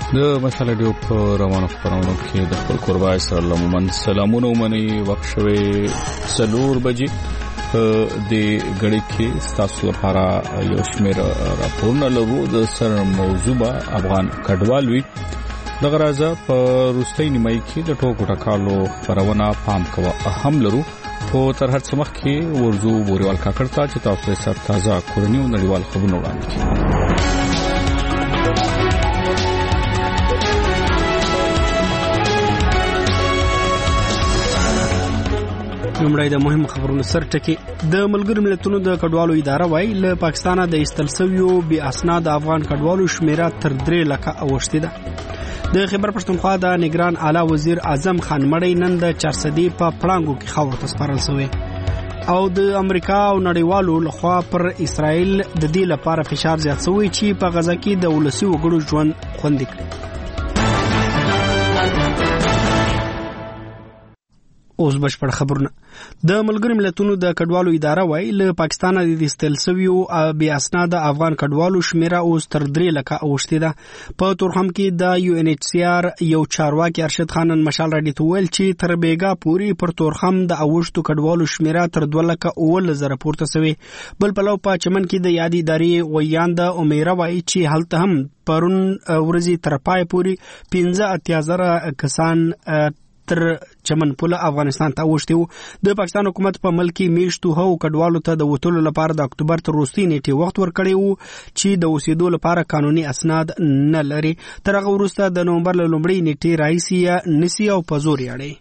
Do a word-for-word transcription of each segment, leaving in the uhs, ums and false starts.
د مسله ډیو په روانو خبرونو کې د خپل قربا سره لمن سلامونه مني وخت شوي سلور بجې د غړي کې تاسو لپاره یو شمېر راپورونه لرو د سر موضوع افغان کډوال وی د غرازه په روستۍ نیمای کې د ټوکو ټکالو خبرونه پام کوه اهم لرو په تر هر څه مخ کې ورزو بوريوال کاکړتا چې تاسو سره تازه کورنیو نړیوال خبرونه وړاندې کړي. لومړی د مهم خبرونو سر ټکی د ملګرو ملتونو د کډوالو اداره وايي له پاکستانه د استلسویو بي اسناد افغان کډوالو شمیره تر درې لکه اوښتې ده. د خیبر پښتونخوا د نگران اعلی وزیر اعظم خان مړی نن د چارسدي په پړانګو کې خاور ته سپارل شوی او د امریکا او نړیوالو لخوا پر اسرائیل د دې لپاره فشار زیات شوی چې په غزا کې د ولسی وګړو ژوند خوندي کړي. اوس بشپړ خبرونه. د ملګرو ملتونو د کډوالو اداره وايي له پاکستانه د استلسویو بي اسناد افغان کډوالو شمیره اوس تر درې لکه اوښتې ده. په تورخم کې د یو ان ایچ سی آر یو چارواکي ارشد خانن مشال راډیو ته ویل چې تر بیګا پوری پر تورخم د اوښتو کډوالو شمیره تر دوه لکه اوول زره پورته شوی. بل پلو په چمن کې د یادی ادارې ویاند امیره وايي چې هلته هم پرون ورځي تر پای پوری پنځه اتیا زره کسان تر چمن پوله افغانستان ته وښتیو. د پاکستان حکومت په ملکی میشتو هو کډوالو ته د وټولو لپاره د اکتوبر تر وروستۍ نیټې وخت ورکړی وو چې د اوسېدو لپاره قانوني اسناد نه لري. تر هغه وروسته د نومبر له لومړۍ نیټې راهیسې یې نسی او په زور یاړي.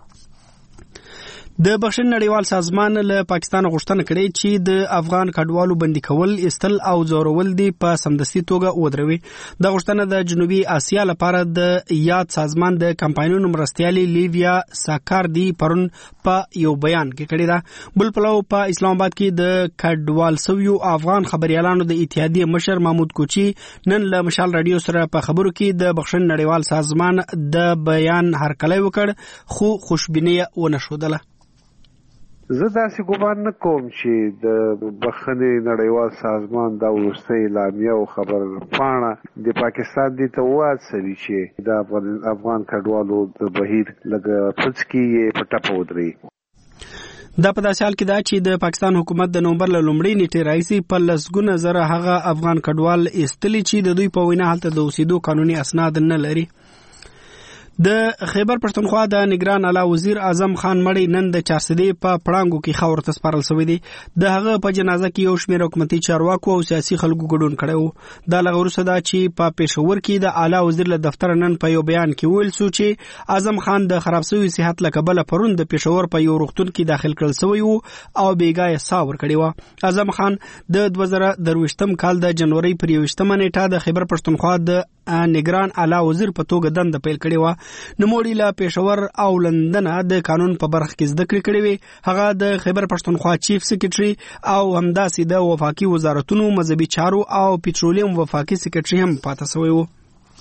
د بخښنې نړیوال سازمان له پاکستان غوښتنه کړې چې د افغان کډوالو بندي کول استل او زورول دي په سمدستي توګه ودروي. د غوښتنه د جنوبي اسیا لپاره د یاد سازمان د کمپاینونو مرستيالي لیویا ساکاردي پرون په یو بیان کې کړی دا. بل پلو په اسلام آباد کې د کډوال سویو افغان خبريالانو د اتحادیې مشر محمود کوچی نن له مشال رادیو سره په خبرو کې د بخښنې نړیوال سازمان د بیان هرکلی وکړ خو خوشبیني ونه شودله. زه داسې ګومان نه کوم چې د بخښنې نړیوال سازمان دا وروستۍ اعلامیه او خبر پاڼه د پاکستان دې ته وهڅوي چې د افغان کډوالو د بهیر لږ پڅکي یې په ټپه ودرېږي. دا په داسې حال کې ده چې د پاکستان حکومت د نومبر له لومړۍ نیټې راهیسې په لسګونه زره هغه افغان کډوال ایستلي چې د دوی په وینا هلته د اوسېدو قانوني اسناد نه لري. د خیبر پښتونخوا د نگران اعلی وزیر اعظم خان مړی نن د چارسدي په پړانګو کې خاور ته سپارل شوی دی. د هغه په جنازه کې یو شمېر حکومتي چارواکو او سیاسي خلکو ګډون کړی وو. دا لږ وروسته دا چې په پېښور کې د اعلی وزیر له دفتر نن په یو بیان کې ویل شو چې اعظم خان د خراب شوی صحت له کبله پرون د پېښور په یو روغتون کې داخل کړل شوی وو او بیګا یې سا ورکړی و. اعظم خان د دوه زره درویشتم کال د جنوري پر یوویشتمه نیټه د خیبر پښتونخوا د نگران اعلی وزیر په توګه دنده پیل کړې و. نوموړي له پېښور او لندن د قانون په برخه کې زده کړې کړې وي. هغه د خیبر پښتونخوا چیف سیکریټري او همداسې د وفاقي وزارتونو مذهبي چارو او پېټرولیم وفاقي سیکریټري هم پاتې شوی و.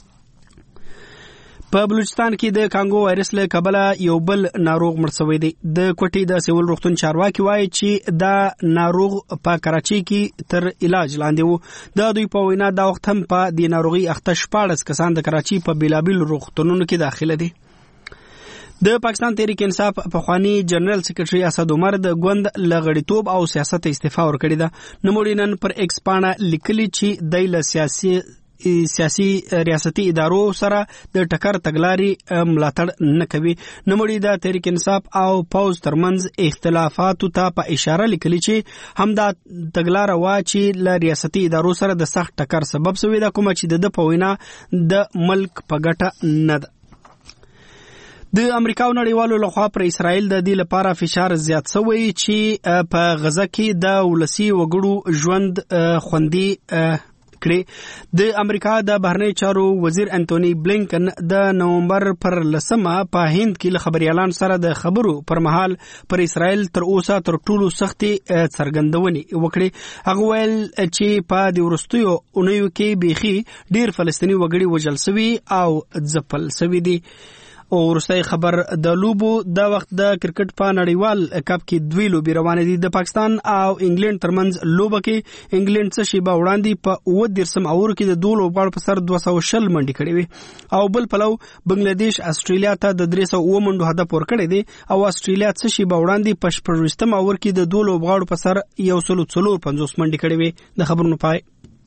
په بلوچستان کې د کانګو وایرس له کبله یو بل ناروغ مړ شوی دی. د کوټې د سیول روغتون چارواکي وایي چې دا ناروغ په کراچۍ کې تر علاج لاندې وو. د دوی په وینا دا وخت هم په دې ناروغي اخته شپاړس کسان د کراچۍ په بیلابیل روغتونونو کې داخله دي. د پاکستان تحریک انصاف پخوانی جنرال سیکریټري اسد عمر د ګوند لغړیتوب او سیاست استعفا ورکړی ده. نوموړي نن پر ایکس پاڼه لیکلي چې د له سیاسي سیاسي ریاستي ادارو سره د ټکر تګلاري ملاتړ نه کوي. نوموړي د تحریک انصاف او پوز ترمنځ اختلافاتو ته په اشاره لیکلي چې همدا تګلار وا چې ل ریاستي ادارو سره د سخت ټکر سبب شوی دا کوم چې د په وینا د ملک په ګټه نه ده. د امریکا او نړیوالو لخوا پر اسرائیل د دې لپاره فشار زیات شوی چې په غزا کې د ولسی وګړو ژوند خوندي کړي. د امریکا د بهرنی چارو وزیر انټونی بلینکن د نومبر پر لسمه په هند کې له خبريالانو سره د خبرو پر مهال پر اسرائیل تر اوسه تر ټولو سختي څرګندونې وکړي. هغه ویل چې په د ورستیو اونیو کې بيخي ډیر فلسطینی وګړي وژل شوي او ځپل شوي دي. او ورسته خبر د لوبو د وخت د کرکټ په نړیوال کپ کې دوی لوبي روانه دي. د پاکستان او انګلند ترمنځ لوبه کې انګلند څه شی به وړاندې په اوه درسم اور کې د دوه لوبغاړو په سر دوه سوه شل منډي کړې وي او بل پلو بنگلاديش استرالیا ته د درې سوه اوه منډو هدف ورکړی دی او استرالیا څه شی به وړاندې په شپږم اور کې د دوه لوبغاړو په سر یو سل څلور پنځوس منډي کړې وي. د خبرونو پای.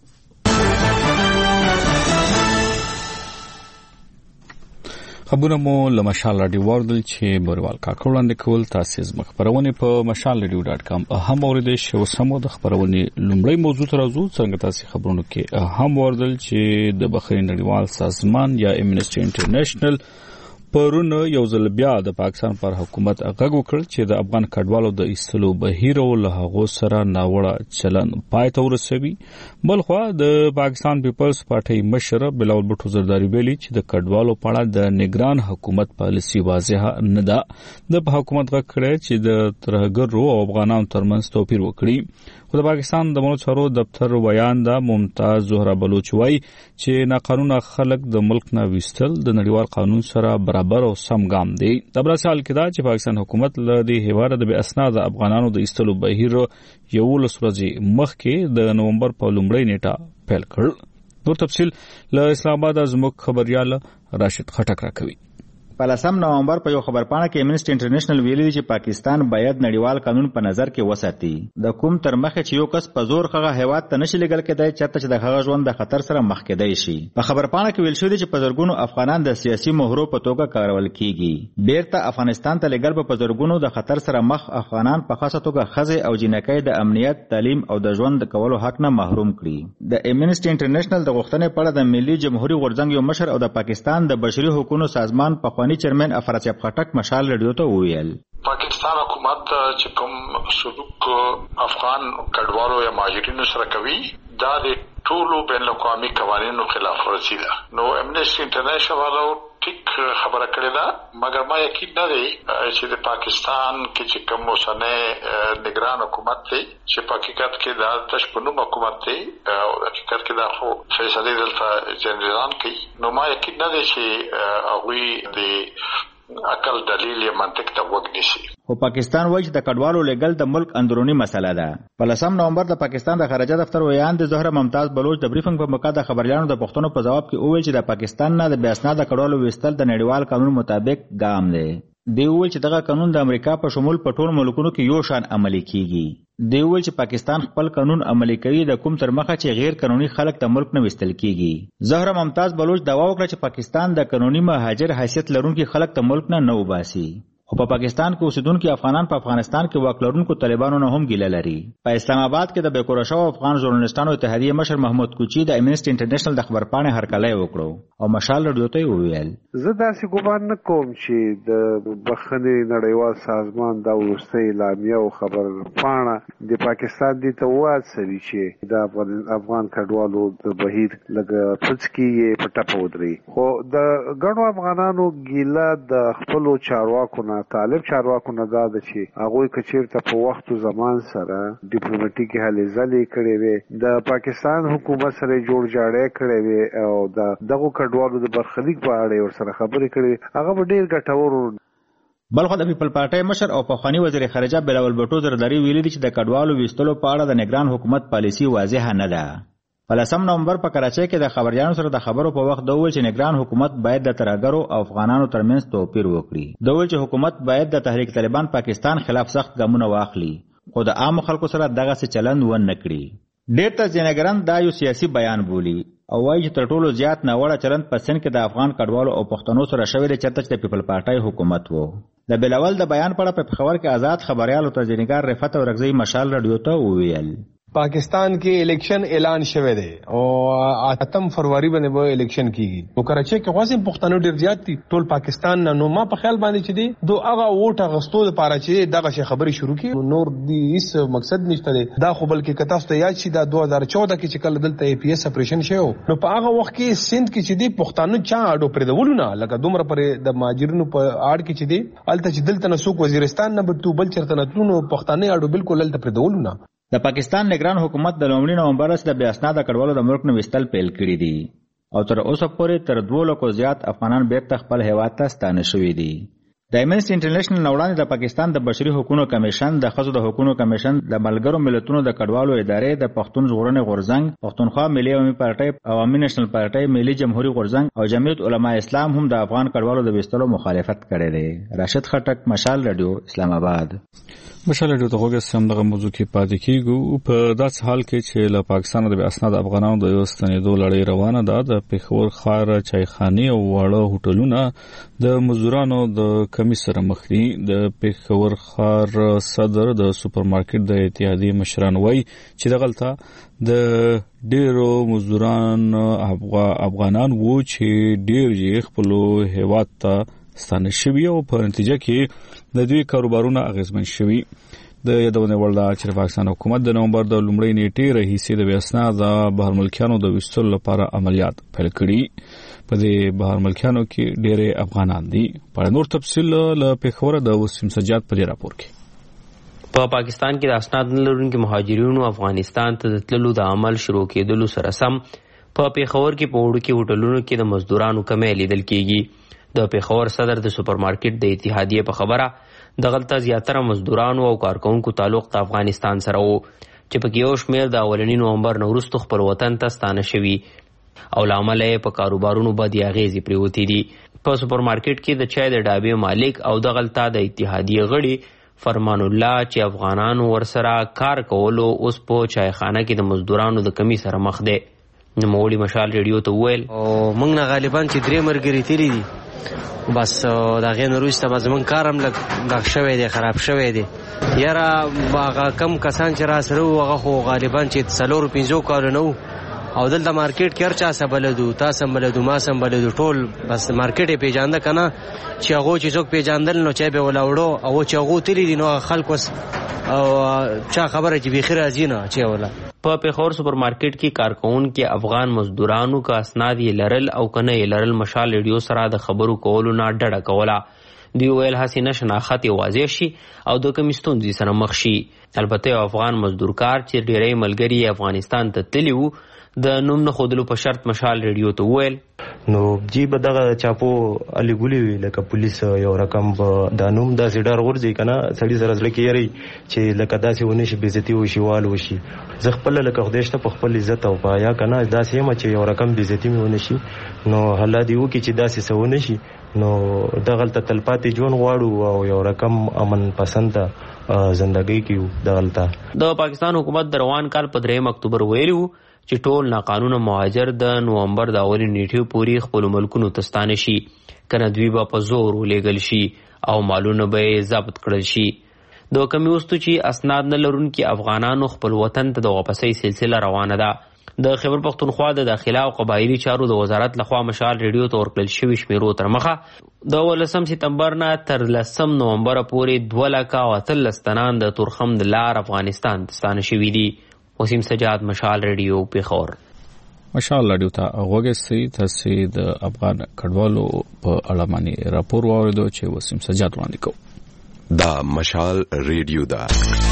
خبرونه مو له مشال راډیو واردل چې بوروال کاکړ وړاندې کول. تاسو زموږ خبرونه په مشال راډیو ډاټ کام هم اوریدئ شو. سمو د خبرونه لومړی موضوع ته راځو. څنګه تاسو خبرونه کې هم واردل چې د بحرین نړیوال سازمان یا امنسټي انټرنیشنل پرون یو ځل بیا د پاکستان پر حکومت غږ وکړ چې د افغان کډوالو د ایستلو بهیر او له هغه سره ناوړه چلن پای ته ورسوي. بلخوا د پاکستان پیپلز پارټي مشر بلاول بټو زرداری ویلي چې د کډوالو په اړه د نگران حکومت پالیسي واضحه نه ده. د حکومت غږ کړی چې د ترهګرو او افغانانو ترمنځ توپیر وکړي. خو د پاکستان د ملي چارو دفتر ویان دا ممتاز زهرا بلوچ وایي چې ناقانونه خلک د ملک نه وستل د نړیوال قانون سره برابر او سم ګام دی. د برسال کې دا چې پاکستان حکومت له دې هیواد د بې اسناد افغانانو د ایستلو بهیر یولس ورځې مخکې د نومبر په لومړۍ نیټه پیل کړ. نور تفصیل له اسلام آباد زموږ خبريال راشد خټک راکوي. په لسم نومبر په یو خبرپاڼه کې امنسټي انټرنیشنل ویلي چې پاکستان باید نړیوال قانون په نظر کې وساتي. د کوم تر مخه چې یو کس په زور هغه هیواد ته نشي لګل کېدای چېرته چې د هغه ژوند د خطر سره مخ کېدای شي. په خبرپاڼه کې ویل شوی چې په زرګونو افغانان د سیاسي مهرو په توګه کارول کیږي. بیرته افغانستان ته لګل په زرګونو د خطر سره مخ افغانان په خاصه توګه ښځې او جنکۍ د امنیت، تعلیم او د ژوند د کولو حق نه محروم کړي. د امنسټي انټرنیشنل د غوښتنې په اړه د ملي جمهوریت غورځنګ یو مشر او د پاکستان د بشري حقوقو سازمان پخوانی چیرمن افراز خټک مشال رادیو ته وویل پاکستان حکومت چې کوم سلوک افغان کډوالو یا مهاجرینو سره کوي دا د ټولو بین الاقوامي قوانینو خلاف ورزي ده. نو امنسټي انټرنیشنل والو ټیک خبره کړې ده مګر ما یقین نه دی چې د پاکستان کې چې کوم اوسنۍ نگران حکومت دی چې په حقیقت کې دا تشپنوم حکومت دی او حقیقت کې دا خو فیصله دلته جنرالان کوي. نو ما یقین نه دی چې هغوی د عقل دلیل یا منطق ته وګنيسي. خو پاکستان وایي چې د کډوالو لګل د ملک اندرونی مسله ده. په لسم نومبر د پاکستان د خارجه دفتر ویان د زهره ممتاز بلوچ د بریفنګ په موقع د خبريالانو د پښتنو په جواب کې وویل چې د پاکستان نه د بې اسناد کډوالو وستل د نړیوال قانون مطابق ګام دی. دی وویل چې دغه قانون د امریکا په شمول په ټولو ملکونو کې یو شان عملي کیږي. دی وویل چې پاکستان خپل قانون عملي کوي د کوم تر مخه چې غیر قانوني خلک د ملک نه وستل کیږي. زهره ممتاز بلوچ دعوا وکړه چې پاکستان د قانوني مهاجر حیثیت لرونکي خلک د ملک نه نه وباسي. خو په پاکستان کې اوسیدونکو افغانان په افغانستان کې واک لرونکو طالبانو نه هم ګیله لري. په اسلام آباد کې د بیکوره شو افغان ژورنالستانو اتحادیې مشر محمود کوچی د امنسټي انټرنیشنل د خبرپاڼې هرکلی وکړو او مشال رادیو ته وویل زه داسې ګومان نه کوم چې د بخښنې نړیوال سازمان دا وروستۍ اعلامیه او خبرپاڼه د پاکستان دې ته وهڅوي چې د افغان کډوالو د بهیر لږ پڅ کېږي په ټپه ودرېږي. خو د ګڼو افغانانو ګیله د خپلو چارواکو نه طالب چارواکو نه دا ده چې هغوی که چېرته په وخت و زمان سره ډیپلوماټیکې هلې ځلې کړې وې د پاکستان حکومت سره یې جوړ جاړی کړی وې او د دغو کډوالو د برخلیک په اړه یې ورسره خبرې کړې وې هغه به ډېر ګټور و. بلخو د پیپل پارټۍ مشر او پخوانی وزیر خارجه بلاول بټو زرداری ویلي دي چې د کډوالو ویستلو په اړه د نگران حکومت پالیسي واضحه نه ده. په لسم نومبر په کراچۍ کې د خبريالانو سره د خبرو په وخت دوی چې نگران حکومت باید د ترهګرو او افغانانو ترمنځ توپیر وکړي. دوی چې حکومت باید د تحریک طالبان پاکستان خلاف سخت ګامونه واخلي خو د عام خلکو سره دغه څه چلند ونه کړي. ډېر تجزیه‌نګران دا یو سیاسي بیان بولي او وایي چې تر ټولو زیات ناوړه چلند په سند کې د افغان کډوالو او پښتنو سره شوی دی چېرته چې د پیپل پارټۍ حکومت وو. د بلاول د بیان په اړه په پېښور کې آزاد خبريال او تجزیه‌نګار رفعت اورکزی مشال رادیو ته وویل پاکستان کې الیکشن اعلان شوه دی او اتم فروری باندې به الیکشن کیږي. نو کراچۍ کې خاصه پښتنو ډیر زیات دي ټول پاکستان نه. نو ما په خیال باندې چې دی دو هغه ووټ غستو لپاره چې دغه شی خبري شروع کړي نور دی هیڅ مقصد نشته دی دا خو بلکې کتاست ته یاد شي دا دوه هزار چودہ کې چې کله دلته ای پی ایس اپریشن شوی نو په هغه وخت کې سند کې چې دی پښتانه چا اډو پر دولونه لکه دومره پر د ماجرونو په اړ کې چې دی الته چې دلته نسوک وزیرستان نه بل بل چرته نه تلونو پښتانه اډو بالکل الته پر دولونه. د پاکستان نگران حکومت د لومړي نومبر څخه د بې اسناده کډوالو د ملک نه وستل پیل کړی دي. او تر اوسه پورې تر دوه لکو زیات افغانان بیرته خپل هیواد ته ستانه شوي دي. د ایمنسټي انټرنیشنل وړاندې د پاکستان د بشري حقوقو کمیشن، د ښځو د حقوقو کمیشن، د ملګرو ملتونو د کډوالو ادارې، د پښتون ژغورنې غورځنګ، پښتونخوا ملي عوامي پارټۍ، عوامي نېشنل پارټۍ، ملي جمهوریت غورځنګ او جمعیت علما اسلام هم د افغان کډوالو د ویستلو مخالفت کړی دی. راشد خټک، مشال رادیو، اسلام آباد. مشال رادیو ته وګورئ سم دغه موضوع کې پاتې کیږو. په داسې حال کې چې له پاکستان د اسناد افغانانو د یو ستنېدو لړۍ روانه ده، د پېښور ښار چایخانې او واړه هوټلونه د مزدورانو د کمی سره مخ دي. د پېښور ښار صدر د سوپرمارکټ د اتحادیې مشران وایي چې دغلته د ډیرو مزدوران افغانان وو چې ډیر یې خپل هیواد ته ستانه شوي او په نتیجه کې د دوی کاروبارونه اغیزمن شوي. د یادونه وړ ده چې پاکستان حکومت د نومبر د لومړۍ نیټې راهیسې د بېاسناده د بهر ملکیانو د ویستلو لپاره عملیات پیل کړي. په دې بهر ملکیانو کې ډېر افغانان دي. په نور تفصیل له پېښور د وسیم سجاد په دې راپور کې. په پا پاکستان کې د اسناد نه لرونکو مهاجرینو افغانستان ته د تللو د عمل شروع کېدلو سره سم په پېښور کې په وړو کې هوټلونو کې د مزدورانو کمی لیدل کېږي. د پېښور صدر د سوپرمارکټ د اتحادیې په خبره دغلته زیاتره مزدورانو او کارکونکو تعلق د افغانستان سره وو چې پکې یو شمېر د اولني نومبر نه وروسته خپل وطن ته ستانه شوي او له امله یې په کاروبارونو بدې اغېزې پرېوتې دي. په سوپرمارکټ کې د چای د ډابې مالک او دغلته د اتحادیې غړي فرمان الله چې افغانانو ورسره کار کولو اوس په چایخانه کې د مزدورانو د کمی سره مخ دی. نوموړي مشال ریډیو ته وویل موږ نه غالبا چې درې ملګري تېرې دي، بس د هغې نه وروسته به زموږ کار هم لږ دغ شوی دی، خراب شوی دی. یاره هغه کم کسان چې را سره وو هغه خو غالبا چې څلورو پنځو کالو نه وو او دلته مارکیټ کې هر چا څه بلدو، تاسو هم بلدو، ما هم بلدو، ټول بس مارکیټ یې پیژانده که نه چې هغو چې څوک پیژاندل نو چای به یې ولاوړو او چې هغو تللي دي نو خلک اوس او چا خبره چې بیخي راځي نه چای ولا. په پېښور سوپرمارکټ کې کارکونکو افغان مزدورانو کا اسناد یې لرل او کنه یې لرل مشال ریډیو سره د خبرو کولو نه ډډه کوله. دوی ویل هسې نه شناخت یې واضح شي او د کومې ستونزې سره مخ شي. البته یو افغان مزدور کار چې ډېری ملګري افغانستان ته تللي وو د نوم نه ښودلو په شرط مشال ریډیو ته وویل نو جی به دغه چاپو علي ګولي وي لکه پولیس یو رقم دا نوم داسې ډار غورځي که نه سړي سره زړه کې یری چې لکه داسې ونه شي بېزتي وشي وال وشي. زه خپله لکه خدای شته په خپل عزت او په یا که نه داسې یم چې یو رقم بېزتي مې ونه شي نو الله دې وکړي چې داسې څه ونه شي نو دغلته تلپاتې ژوند غواړو او یو رقم امن پسنده زندګۍ کې دغلته. د پاکستان حکومت د روان کال په درېیم اکتوبر ویلي وو چې ټول ناقانونه مهاجر د نومبر د اولې نیټې پورې خپلو ملکونو ته ستانه شي، کنه دوی به په زور ولېږل شي او مالونه به یې ضبط کړل شي. د کمی وروسته چې اسناد نه لرونکي افغانانو خپل وطن ته د واپسۍ سلسله روانه ده. د خیبر پښتونخوا د داخله او قبایلي چارو د وزارت لخوا مشال ریډیو ته ورکړل شوي شمیرو تر مخه د ولسم سپتمبر نه تر لسم نومبر پورې دوه لکه او اتلس تنان د تورخم د لار افغانستان ته ستانه شوي دي. وسیم سجاد، مشال ریډیو، پېښور. مشال ریډیو ته غوږ سي تاسو د افغان کډوالو په اړه باندې راپور واوریدو چې وسیم سجاد وړاندې کوي. دا مشال ریډیو دا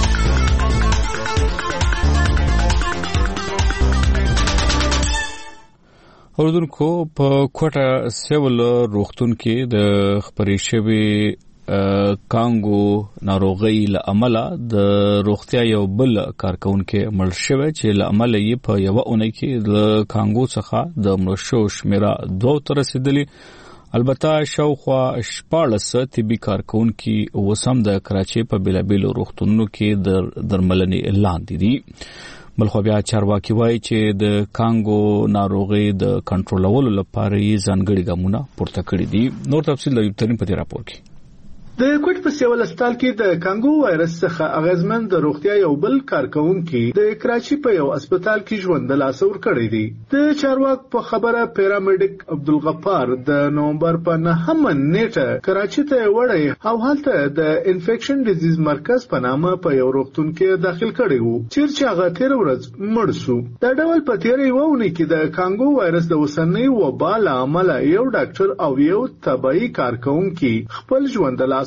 اوردونکو په کوټه سیول روغتون کې د خبرې شوی کانګو ناروغي له امله د روغتیا یو بل کارکونکو مړ شوی چې له امله یې په یو اونۍ کې د کانګو څخه د مړو شو شمیره دوه تر رسیدلی. البته شاوخوا شپاړس طبي کارکونکو وسم د کراچۍ په بیلابیلو روغتونونو کې د درملنې لاندې دي. بلخو بیا چارواکي وایي چې د کانګو ناروغي د کنټرولولو لپاره یې ځانګړي ګامونه پورته کړي دي. نور تفصیل د یوترین په راپور کې. د کوټ په سیول هسپتال کې د کانګو وایرس څخه اغیزمن د روغتیا یو بل کارکونکو د کراچۍ په یو هسپتال کې ژوند له لاسه ورکړی دی. د چارواک په خبره پیرامیډیک عبدالغفار د نومبر په نهمه نیټه کراچۍ ته وړی او هلته د انفیکشن ډیزیز مرکز په نامه په یو روغتون کې داخل کړی وو چیرې هغه تیر ورځ مړ شو. دا ډول په تیر یو ونې کې د کانګو وایرس د وسنۍ وبا له امله یو ډاکټر او یو طبي کارکونکو خپل ژوند له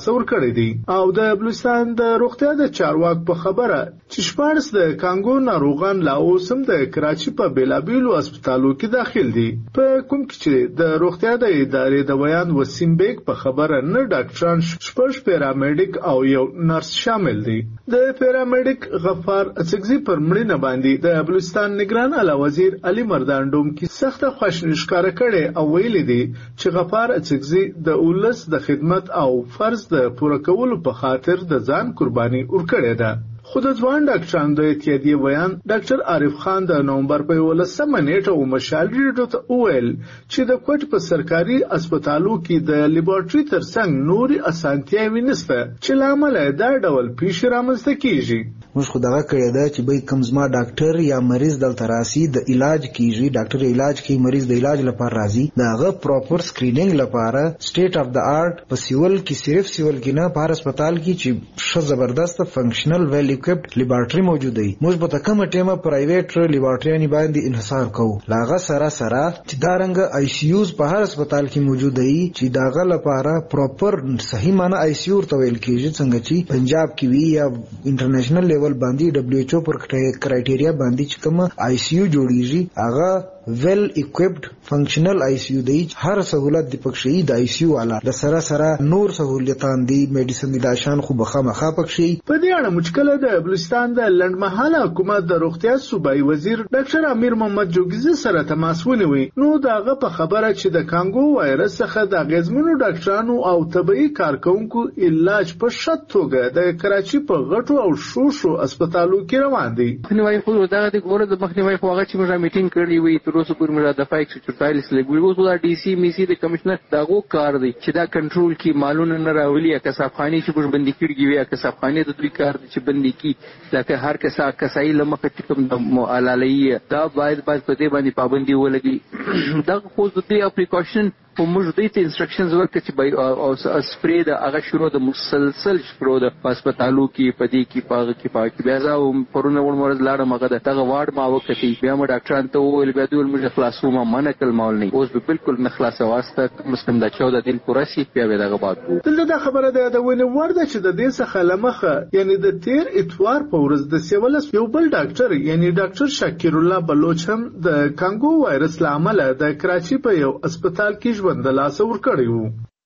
لاسه ورکړی دي او د بلوچستان د روغتیا د چارواک په خبره چې شپاړس د کانګو ناروغان لا اوس هم د کراچي په بیلابیلو هسپتالو کې داخل دي په کوم کې چې د روغتیا د ادارې د ویان وسیم بیگ په خبره نه ډاکټران شپږ پیرامیډیک او یو نرس شامل دي د پیرامیډیک غفار اڅکزي پر مړینه باندې د بلوچستان نگران اعلی وزیر علي مردان ډوم کې سخت خوښنی ښکارا کړي او ویلي دي چې غفار اڅکزي د اولس د خدمت او فرض د پوره کولو په خاطر د ځان قرباني ورکړې ده خود ځوان ډاکټرانو د اتحادیې بیان ډاکټر عارف خان د نومبر په ولسمه نیټه او مشال ریډیو ته وویل چې د کوټ په سرکاري هسپتالو کې د لیبارټري ترڅنګ نوري اسانتیاوي نشته چې لامل دا ډول پیش رامنځته کیږي موږ خو دغه کړی دا چې به کوم زما ډاکټر یا مریض دلته راسي د علاج کیږي ډاکټر علاج کوي مریض د علاج لپاره راځي داغه پراپر سکرینینګ لپاره سټیټ اف د آرټ په سیول کې صرف سیول کې نه په هسپتال کې چې ش زبردست فنکشنل ویل equipped لیبارټري موجود دی موږ په تکمه ټیمه پرایویټ لیبارټري باندې انحصار کوو لاغه سره سره چې دا رنګ آی سی یوز په هر هسپتال کې موجود دی چې داغه لپاره پراپر صحیح معنی آی سی یو ورته ویل کیږي څنګه چې پنجاب کې وی یا انټرنیشنل لیول باندې دبليو ایچ او پر کرایټیریا باندې چې کوم آی سی یو جوړیږي هغه ویل equipped فنکشنل آی سی یو دی هر سہولت د پکشي د آی سی یو والا د سره سره نور سہولتان دي میډیسن د شان خو بخا مخا پکشي په دې اړه مشکله د بلوچستان د لندمحاله حکومت د روغتیا صوبایي وزیر ډاکټر امیر محمد جوګیزي سره تماس ونیوي نو داغه په خبره چې د کانګو وایرس څخه د غزمنو ډاکټرانو او طبي کارکونکو علاج په شت توګه د کراچي په غټو او شوشو هسپتالو کې روان دي مخنیوي خو دا د ګوره د مخنیوي خو هغه چې موږ میټینګ کړی وي روسو پر مړه د فایک چورتایلس لګوي وو دا ډي سي میسي د کمشنر داغو کار دی چې دا کنټرول کی مالونه نه راولي کسافخاني چې پر بندي کیږي وي کسافخاني د دوی کار چې بندي کی لکه هر کسا کسای لمخه کوم د علالي دا باید باید په دې باندې پابندي ولګي دا خو د دې پریکاشن په موږ دې ته انسټرکشنز ورکړي چې بای او سپری د هغه شروع د مسلسل شروع د هسپتالو کې پدې کې پاغه کې پاکي بیا زاو پرونه ور مرز لاړه مګه د تغه وارد ما وکړي بیا مو ډاکټران ته ویل بیا دوی موږ خلاصو ما منکل مال نه اوس به بالکل نه خلاصه واسطه مسلم د چودہ دن پورسي بیا به دغه بات وو دلته دا خبره ده د ونه ورده چې د دې څخه لمخه یعنی د تیر اتوار په ورځ د سیولس یو بل ډاکټر یعنی ډاکټر شاکر الله بلوچ هم د کانګو وایرس لامل د کراچي په یو هسپتال کې ژوند لاسه ورکړی وو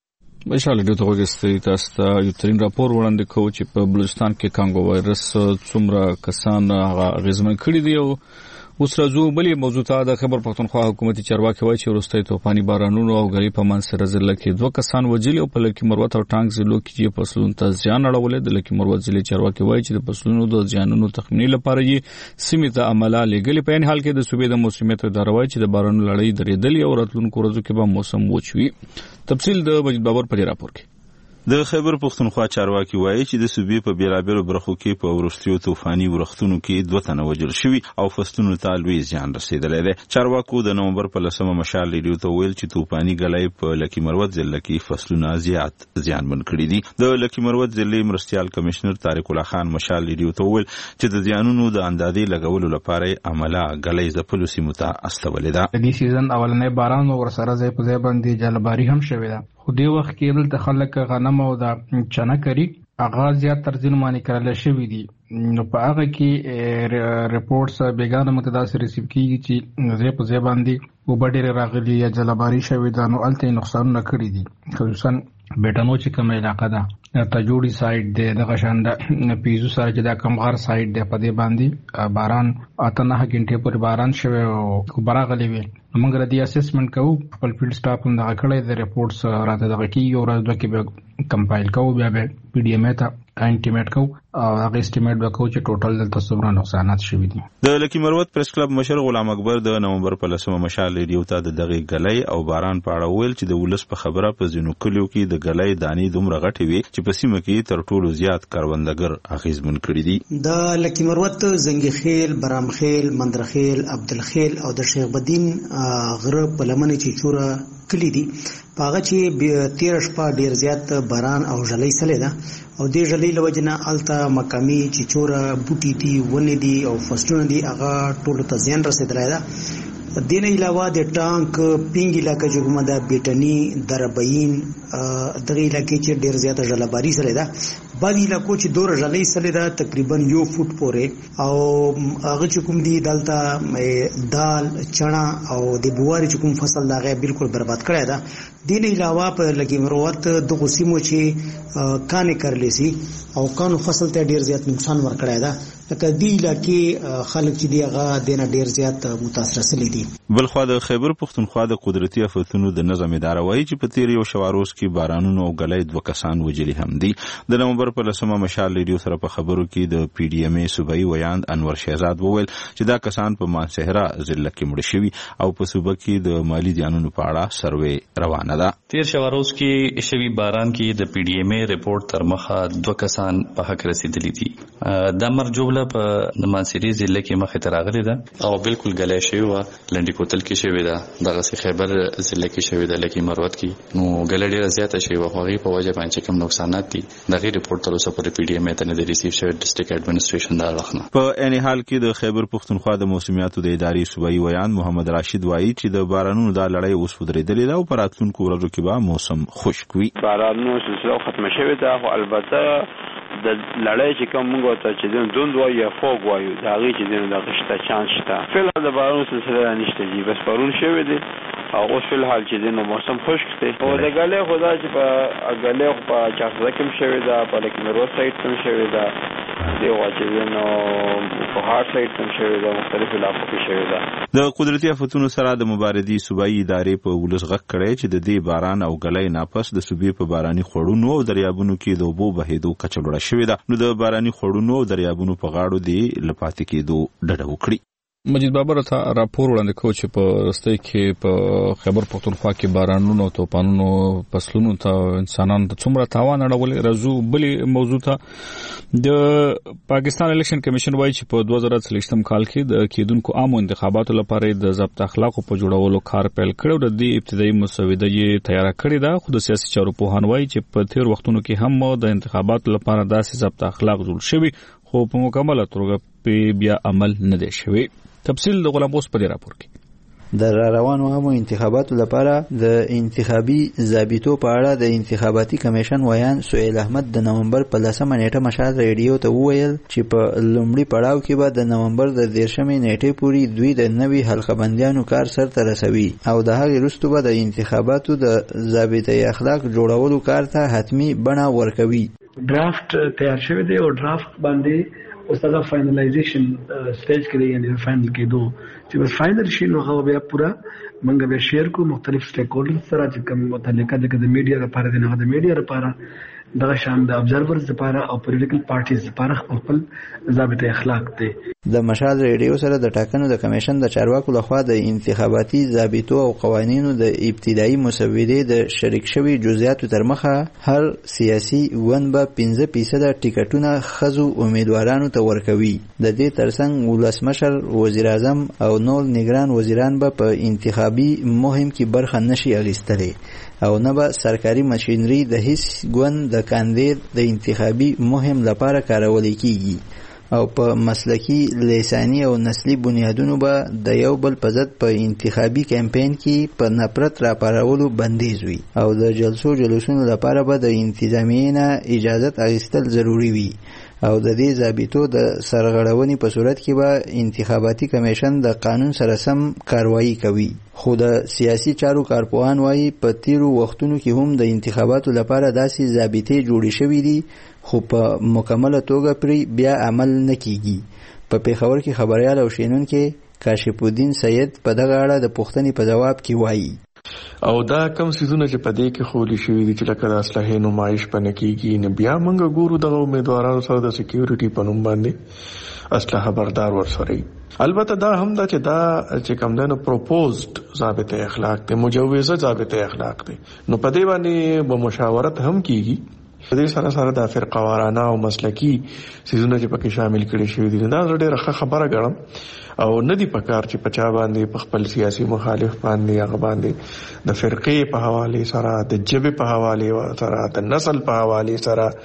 مشال د توګه ستې تاسو ته یو ترين راپور وړاندې کوم چې په بلوچستان کې کانګو وایرس څومره کسان غزمن کړي دي او اوس راځو بلې موضوع ته د خبر پښتونخوا حکومتي چارواکي وایي چې وروستي توپاني بارانونو او غری په منځ ضلع کې دوه کسان وجلي او په لکه مروت او ټانګ ضلعو کې په فصلونو ته ځان اړولې د لکه مروت ضلع چارواکي وایي چې د فصلونو د ځانونو تخمینی لپاره یې سیمه ته عمله لګلې په ان حال کې د صوبې د موسمیت اداره وایي چې د بارانونو لړۍ درېدلې او راتلونکو ورځو کې به موسم وچوي تفصیل د مجید بابر په راپور کې د خیبر پښتونخوا چارواکي وایي چې د صوبې په بیلابیلو برخو کې په ورستیو طوفاني ورختونو کې دوه تنه وژل شوي او فصلونو ته لوی زیان رسیدلی دی. چارواکو د نومبر په لسمه مشال ریډیو ته ویل چې طوفاني ګلۍ په لکي مروت ضلع کې فصلونه زیات زیانمن کړي دي. د لکي مروت ضلع مرستیال کمشنر طارق الله خان مشال ریډیو ته ویل چې د زیانونو د اندازې لګولو لپاره عمله ګلۍ ځپلو سیمو ته استولې ده. د دې سیزن اولنې باران ورسره ځای په ځای باندې جلباري هم شوې ده. خو دې وخت کې دلته خلک غنم او د چنکري اغاز زیات ترجمه معنی کړل شوې دي. نو په هغه کې ریپورتس بیگانه متداثر ریسیو کیږي چې زه په ځای باندې وبډېر راغلي یا جلباري شوې ده نو الته نقصانونه کړی دي خصوصا بیٹانو چې کوم علاقه ده تجوړي سایډ دی دغه شان د پیزو سره چې دا کمغار سایډ دی په دې باندې باران اته نه غنټې پر باران شوی او براغلی وي موږ ردی اسسمنت کوو خپل فیلډ سټاف هم دغه کړی د ریپورتس راته دغه کیږي او راځو کې به کمپایل کوو بیا به پی ډی ایم ته انټیمیټ کوو او هغه استیمیټ وکړو چې ټوټل دلته څومره نقصانات شوي دي. د لکي مروت پریس کلب مشر غلام اکبر د نومبر په لسمه مشال ریډیو ته د دغه غلۍ او باران په اړه ویل چې د ولس په خبره په ځینو کلیو کې د غلۍ دانی دومره غټې وي چې په سیمه کې تر ټولو زیات کاروندګر اغیزمن کړي دي. د لکي مروت زنګخیل برامخیل مندرخیل عبدالخیل او د شیخ بدین غره په لمنې چې چوره کلی دي پاغه چې تیر شپه ډیر زیات باران او ژلۍ سره ده او دې ژلۍ لوجنه الته مقامی چې چوره بوټي دي ونې دي او فصلونه دي هغه ټول ته زیان رسیدلی ده دین علاوه د ټانک پینګ علاقې چې کومه ده بیټنی دربین دغه علاقې چې ډیر زیاته جلباری سره ده بعض علاقو چې دور جلې سره ده تقریبا یو فوټ پورې او هغه چې کوم دي دلته دال چنا او د بواري چې کوم فصل دغه بالکل برباد کړی ده دین علاوه په لګي مروت د قسمو چې کانې کړلې سي او کانو فصل ته ډیر زیات نقصان ورکړی ده لکه دی علاقې خلک چې دی هغه دینه ډیر زیات متاثر سلی دي. بلخوا د خیبر پښتونخوا د قدرتي آفتونو د نظم اداره وایي چې په تیر یو شواروز کې بارانونو او غلې دوه کسان وجلي هم دي. د نومبر په لسمه مشال ریډیو سره په خبرو کې د پی ډی ایم ای صوبایي ویاند انور شهزاد وویل چې دا کسان په مانسهره ضلع کې مړ شوي او په صوبه کې د مالی زیانونو په اړه سروې روانه ده. تیر شواروز کې شوي باران کې د پی ډی ایم ای ریپورت تر مخه دوه کسان په حق رسیدلی دي. د مرجوب په د مانسهري ضلع کې مخه ته راغلي ده او بالکل غلې شوی و لنډي کوتل کې شوی ده دغه سي خیبر ضلع کې شوی ده لکه مروت کې نو غلې ډیره زیاته شوی و هغه په وجه باندې کوم نقصانات دي دغه ریپورت تر اوسه پر پی ډی ایم ته نه دی ریسیو شوی ډسټریکټ اډمنستریشن دا لخنه. په اني حال کې د خیبر پښتونخوا د موسمیاتو د ادارې صوبایي ویان محمد راشد وایي چې د بارانونو د لړۍ اوس ودرېدلې ده او په راتلونکو ورځو کې به موسم خشک وي. بارانونو سلسله ختمه شوې ده خو البته د لړۍ چې کوم موږ ته چې دین دوند وایي یا فوق وایي دا غي چې دین د غشته چانس شته فعلا د بارانونو سلسله نشته دي بس پرون شوی دي او اوس فل حال چې دین موسم خشک دی او د غلې خدا چې په غلې په چارځه کې شوی دا په لکه مرو سایت کې شوی دا دی واچې نو په هار سایت کې شوی دا مختلف علاقو کې شوی دا. د قدرتي آفتونو سره د مبارزې صوبایي ادارې په ولس غږ کړی چې د دې باران او غلې ناپس د صوبې په باراني خړونو او دریابونو کې د اوبو بهیدو کچه لوړه شوې ده نو د باراني خړونو او دریابونو په غاړو دی لپاتې کېدو ډډه وکړي. مجید بابر ته راپور وړاندې کوي چې په رستۍ کې په خیبر پښتونخوا کې بارانونو او طوفانونو فصلونو ته انسانانو ته څومره تاوان اړولې راځو بلې موضوع ته د پاکستان الیکشن کمیشن وایي چې په دوه زره څلوېښتم کال کې د کېدونکو عامو انتخاباتو لپاره د ضبط اخلاقو په جوړولو کار پیل کړی او د دې ابتدایي مسوده یې تیار کړې ده خو د سیاسي چارو پوهان وایي چې په تیر وختونو کې هم د انتخاباتو لپاره داسې ضبط اخلاق جوړ شوي خو په مکمله توګه په بیا عمل نه دی شوی. تفصیل د غلام اوس په دې راپور کې د روانو عامو انتخاباتو لپاره د انتخابي ضابطو په اړه د انتخاباتي کمیشن ویان سهیل احمد د نومبر په لسمه نیټه مشال ریډیو ته وویل چې په لومړي پړاو کې به د نومبر د دیرشمې نیټې پورې دوی د نوي حلقه بندیانو کار سرته رسوي او د هغې وروسته به د انتخاباتو د ضابطې اخلاق جوړولو کار ته حتمي بڼه ورکوي. ډرافټ تیار شوی دی او ډرافټ باندې اوس دا فائنلایزیشن سټیج کې دی یعنی فائنل کېدو چې بس فائنل شي نو هغه بیا پورا منګه به شیر کو مختلف سټیک هولډرز سره چې کوم متعلقه د میډیا لپاره دی نه د میډیا لپاره دغه شان د ابزرورز لپاره او پولیټیکل پارټیز لپاره خپل ضابطه اخلاق دی. د مشال ریډیو سره د ټاکنو د کمیشن د چارواکو لخوا د انتخاباتي ضابطو او قوانینو د ابتدایي مسودې د شریک شوي جزئیاتو تر مخه هر سیاسي ون به پنځه فیصده ټیکټونه خزو امیدوارانو ته ورکوي. د دې ترڅنګ ولسمشر وزیر اعظم او نور نگران وزیران به په انتخابي مهم کې برخه نشي اخیستلی او نه به سرکاري ماشینري د هیڅ ګوند د کاندید د انتخابي مهم لپاره کارول کیږي او په مسلکی لسانی او نسلی بنیادونو به د یو بل په ضد په انتخابي کمپاین کې په نفرت راپارولو بندیز وي او د جلسو جلوسونو لپاره به د انتظامیې نه اجازت اخیستل ضروری وي او د دې ضابطو د سرغړونې په صورت کې به انتخاباتي کمیشن د قانون سره سم کاروایی کوي. خو د سیاسي چارو کارپوهان وایي په تیرو وختونو کې هم د انتخاباتو لپاره داسې ضابطې جوړې شوې دي خو په مکمله توګه پرې بیا عمل نه کیږي. په پیښور کې خبریال او شینونکي کاشف الدین سید په دغه اړه د پوښتنې په جواب کې وایي او دا کم سيزونه چې پدې کې خولي شوی دي چې لکه د اصلاحي نمایش پنه کیږي نه بیا موږ ګورو دغه امیدوارانو سره د سکیورټي په نوم باندې اسلحه بردار ورسره. البته دا هم دا چې دا چې کوم دنه پروپوزډ ضابطه اخلاق ته مجوزه ضابطه اخلاق دي نو پدې باندې به مشاورت هم کیږي. دې سره سره د فرقه وارانه او مسلکی سيزونه چې پکې شامل کړي شوی دي دا ډېره ښه خبره ګڼم او ندی پکار چې پچا باندې په خپل سیاسي مخالف باندې هغه باندې د فرقې په حواله سره د جبه په حواله سره د نسل په حواله سره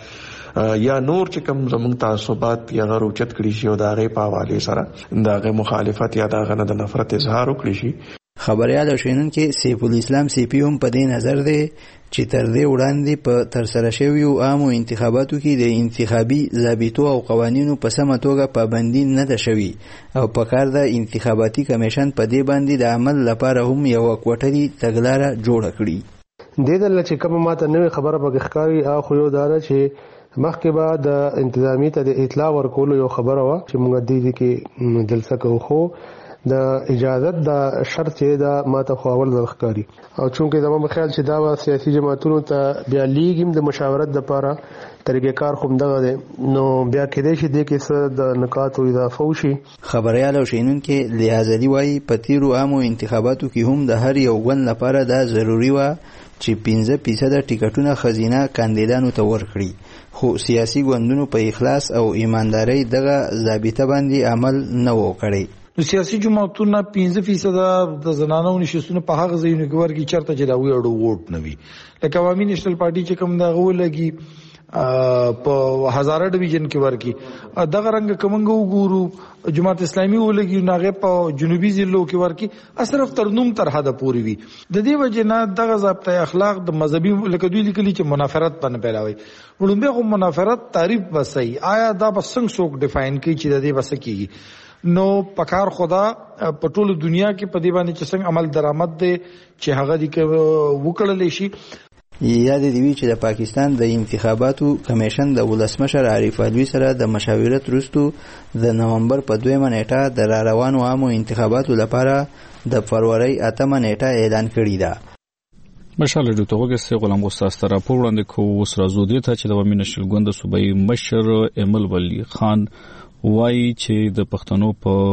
یا نور چې کوم زموږ تعصبات یا غیر اوچت کړي شي او د هغې په حوالې سره د هغې مخالفت یا د هغه نه د نفرت اظهار وکړي شي. خبریال او شنونکي سیف الاسلام سیپی هم په دې نظر دی چې تر دې وړاندې په ترسره شویو عامو انتخاباتو کې د انتخابي ضابطو او قوانینو په سمه توګه پابندي نه ده شوې او په کار د انتخاباتي کمیشن په دې باندې د عمل لپاره هم یوه کوټري تګلاره جوړه کړي. دې دله چې کومه ماته نوې خبره پکې ښکاري هغه خو یو دا ده چې مخکې به د انتظامیې ته د اطلاع ورکولو یو خبره وه چې موږ دې کې جلسه کوو، خو د اجازت د شرط چې دا ماته خو اول ځل ښکاري او چونکې زما په خیال چې دا به سیاسي جماعتونو ته بیا لیږي هم د مشاورت دپاره طریقې کار خو همدغه دی، نو بیا کېدای شي دې کې څه د نکاتو اضافه وشي. خبریال او شنونکي لیازلي وایي په تیرو عامو انتخاباتو کې هم د هر یو ګوند لپاره دا ضروري وه چې پنځه فیصده ټیکټونه ښځینه کاندیدانو ته ورکړي، خو سیاسي ګوندونو په اخلاص او ایماندارۍ دغه ضابطه باندې عمل نه و کړی. نو سیاسي جماعتونه پنځه فیصده د زنانو نشستونه په هغه ځایونو کې ورکړي چېرته چې د هغوی اړو ووټ نه وي، لکه عوامي نیشنل پارټي چې کوم د هغه ولګي په هزاره ډویژن کې ورکړي، دغه رنګه که موږ وګورو جماعت اسلامي ولګي نو هغې په جنوبي ضلعو کې ورکړي، صرف تر نوم تر حده پورې وي. د دې وجې نه دغه ضابطه اخلاق د مذهبي لکه دوی لیکلي چې منافرت به نه پیلاوي. وړومبی خو منافرت تعریف به صحیح آیا دا به څنګه څوک ډیفاین کوي چې د دې به څه کېږي؟ نو پکار خدا په ټوله دنیا کې په دې باندې چې څنګه عمل درآمد دی چې هغه دې وکړلی شي. یاد دی وی چې د پاکستان د انتخاباتو کمیشن د ولسمشر عارف علوي سره د مشاورت وروسته د نومبر په دویمه نیټه د را روانو عامو انتخاباتو لپاره د فروری اتمه نیټه اعلان کړې ده. مشال ډو توګه سه غلام استاد تر راپور وړاندې کو اوس راځو دي ته چې د عوامي نشل ګوند صوبایي مشر امل ولی خان وایي چې د پښتنو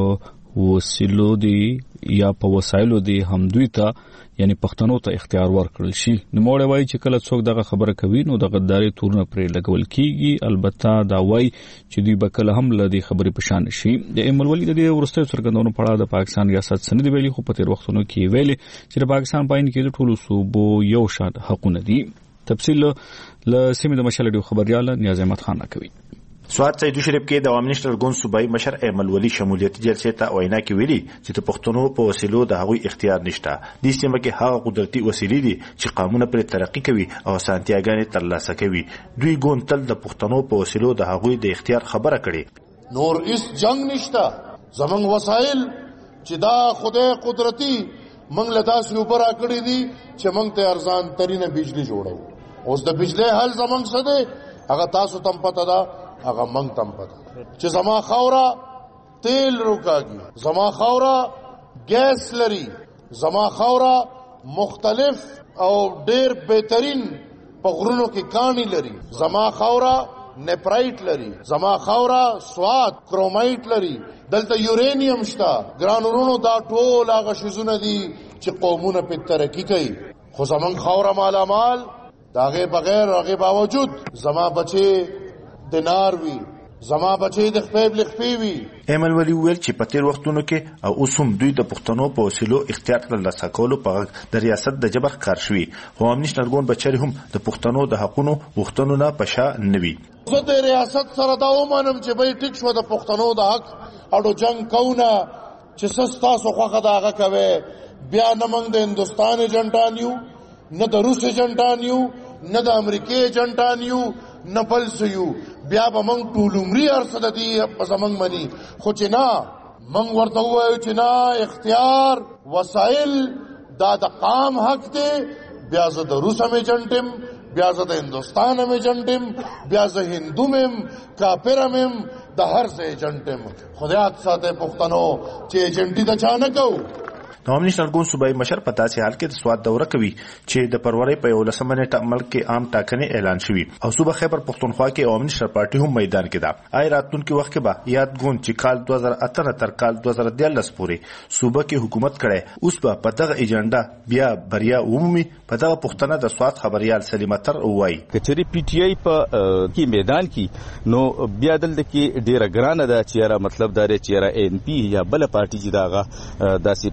په وسیلو دی یا په وسایلو دی همدوی ته یعنی پښتنو ته اختیار ورکړل شي. نوموړی وایي چې کله څوک دغه خبره کوي نو د غداري تورونه پرې لګول کیږي، البته دا وایي چې دوی به کله هم له دې خبرې په شان شي. د امل ولی د دې وروستیو څرګندونو په اړه د پاکستان ریاست څه نه دی ویلي، خو په تیر وختونو کې ویلي چې د پاکستان په عین کې د ټولو صوبو یو شان حقونه دي. تفصیل له سیمې د مشال ډیو خبريال نیاز احمد خان کوي. سواد سیدو شریف کې د عوامي نشنل ګوند صوبایي مشر ایمل ولی شمولیتي جلسې ته وینا کې ویلي چې د پښتنو په وسیلو د هغوی اختیار نشته. د سیمه کې هغه قدرتي وسیلې دي چې قانون پر ترقی کوي او سانتیاګانې ترلاسه کوي. دوی ګوند تل د پښتنو په وسیلو د هغوی د اختیار خبره کړي. نور اس جنگ نشته، زمنګ وسایل چې دا خدای قدرتي منګ له داسې اوپر کړی دي چې منګ ته ارزان ترینه بجلی جوړو. اوس د بجلی حل زمنګ څه دی هغه تاسو تم پته ده، هغه منګ تم پته چې زما خاورا تیل روکاږي، زما خاورا ګیس لري، زما خاورا مختلف او ډیر بهترین په غرونو کې کانی لري، زما خاورا نیپرایټ لري، زما خاورا سواد کرومایټ لري، دلته یورینیم شته. ګرانورونو دا ټول هغه شیزونه دي چې قومونه په ترقی کوي، خو زمونږ خاورا مالامال داغه بغیر هغه باوجود زما بچي دینار وی، زما بچي د خپل لخپی وی. ایمل ولی ویل چې په تیر وختونو کې او اوس هم دوی د پښتنو په وسیلو اختیار ترلاسه کولو په د ریاست د جبر کار شوي، خو عوامي نشنل ګوند بچري هم د پښتنو د حقونو غوښتنو نه په شا نه وي. زه د ریاست سره دا ومنم چې به ټیک شو د پښتنو د حق اړو جنگ کوونه چې سس تاسو خوخه دا هغه کوي. بیا نه موږ د هندوستان ایجنټان یو، نه د روس ایجنټان یو، نه د امریکای ایجنټان یو، نه بل څه یو. بیا به موږ ټول عمري ارڅه د دې په زمنګ مني، خو چې نه موږ ورته ووایو چې نه اختیار وسایل دا د قام حق دی. بیا زه د روس هم ایجنټ یم، بیا زه د هندوستان هم ایجنټ یم، بیا زه هندو یم، کافر هم یم، د هر څه ایجنټ یم. خدای یاد ساته پښتنو چې ایجنټي د چا نه کوو. د عوامي نشنل ګوند صوبایي مشر په داسې حال کې د سواد دوره کوي چې د فروری په یولسمه نیټه ملک کې عام ټاکنې اعلان شوي او صوبه خیبر پښتونخوا کې عوامي نشنل پارټي هم میدان کې ده. آی راتلونکي وخت کې به یاد ګوند چې کال دوه زره اته تر کال دوه زره دیارلس پورې صوبه کې حکومت کړي، اوس به په دغه ایجنډا بیا بریا ومومي. په دغه پښتنه د سواد خبريال سلیمه تر وایي کچري پی ټی آی په کې میدان کې نو بیا دلته کې ډیره ګرانه ده چې را مطلب دا چې را ان پی یا بل پارټي چې داغه داسې په دغه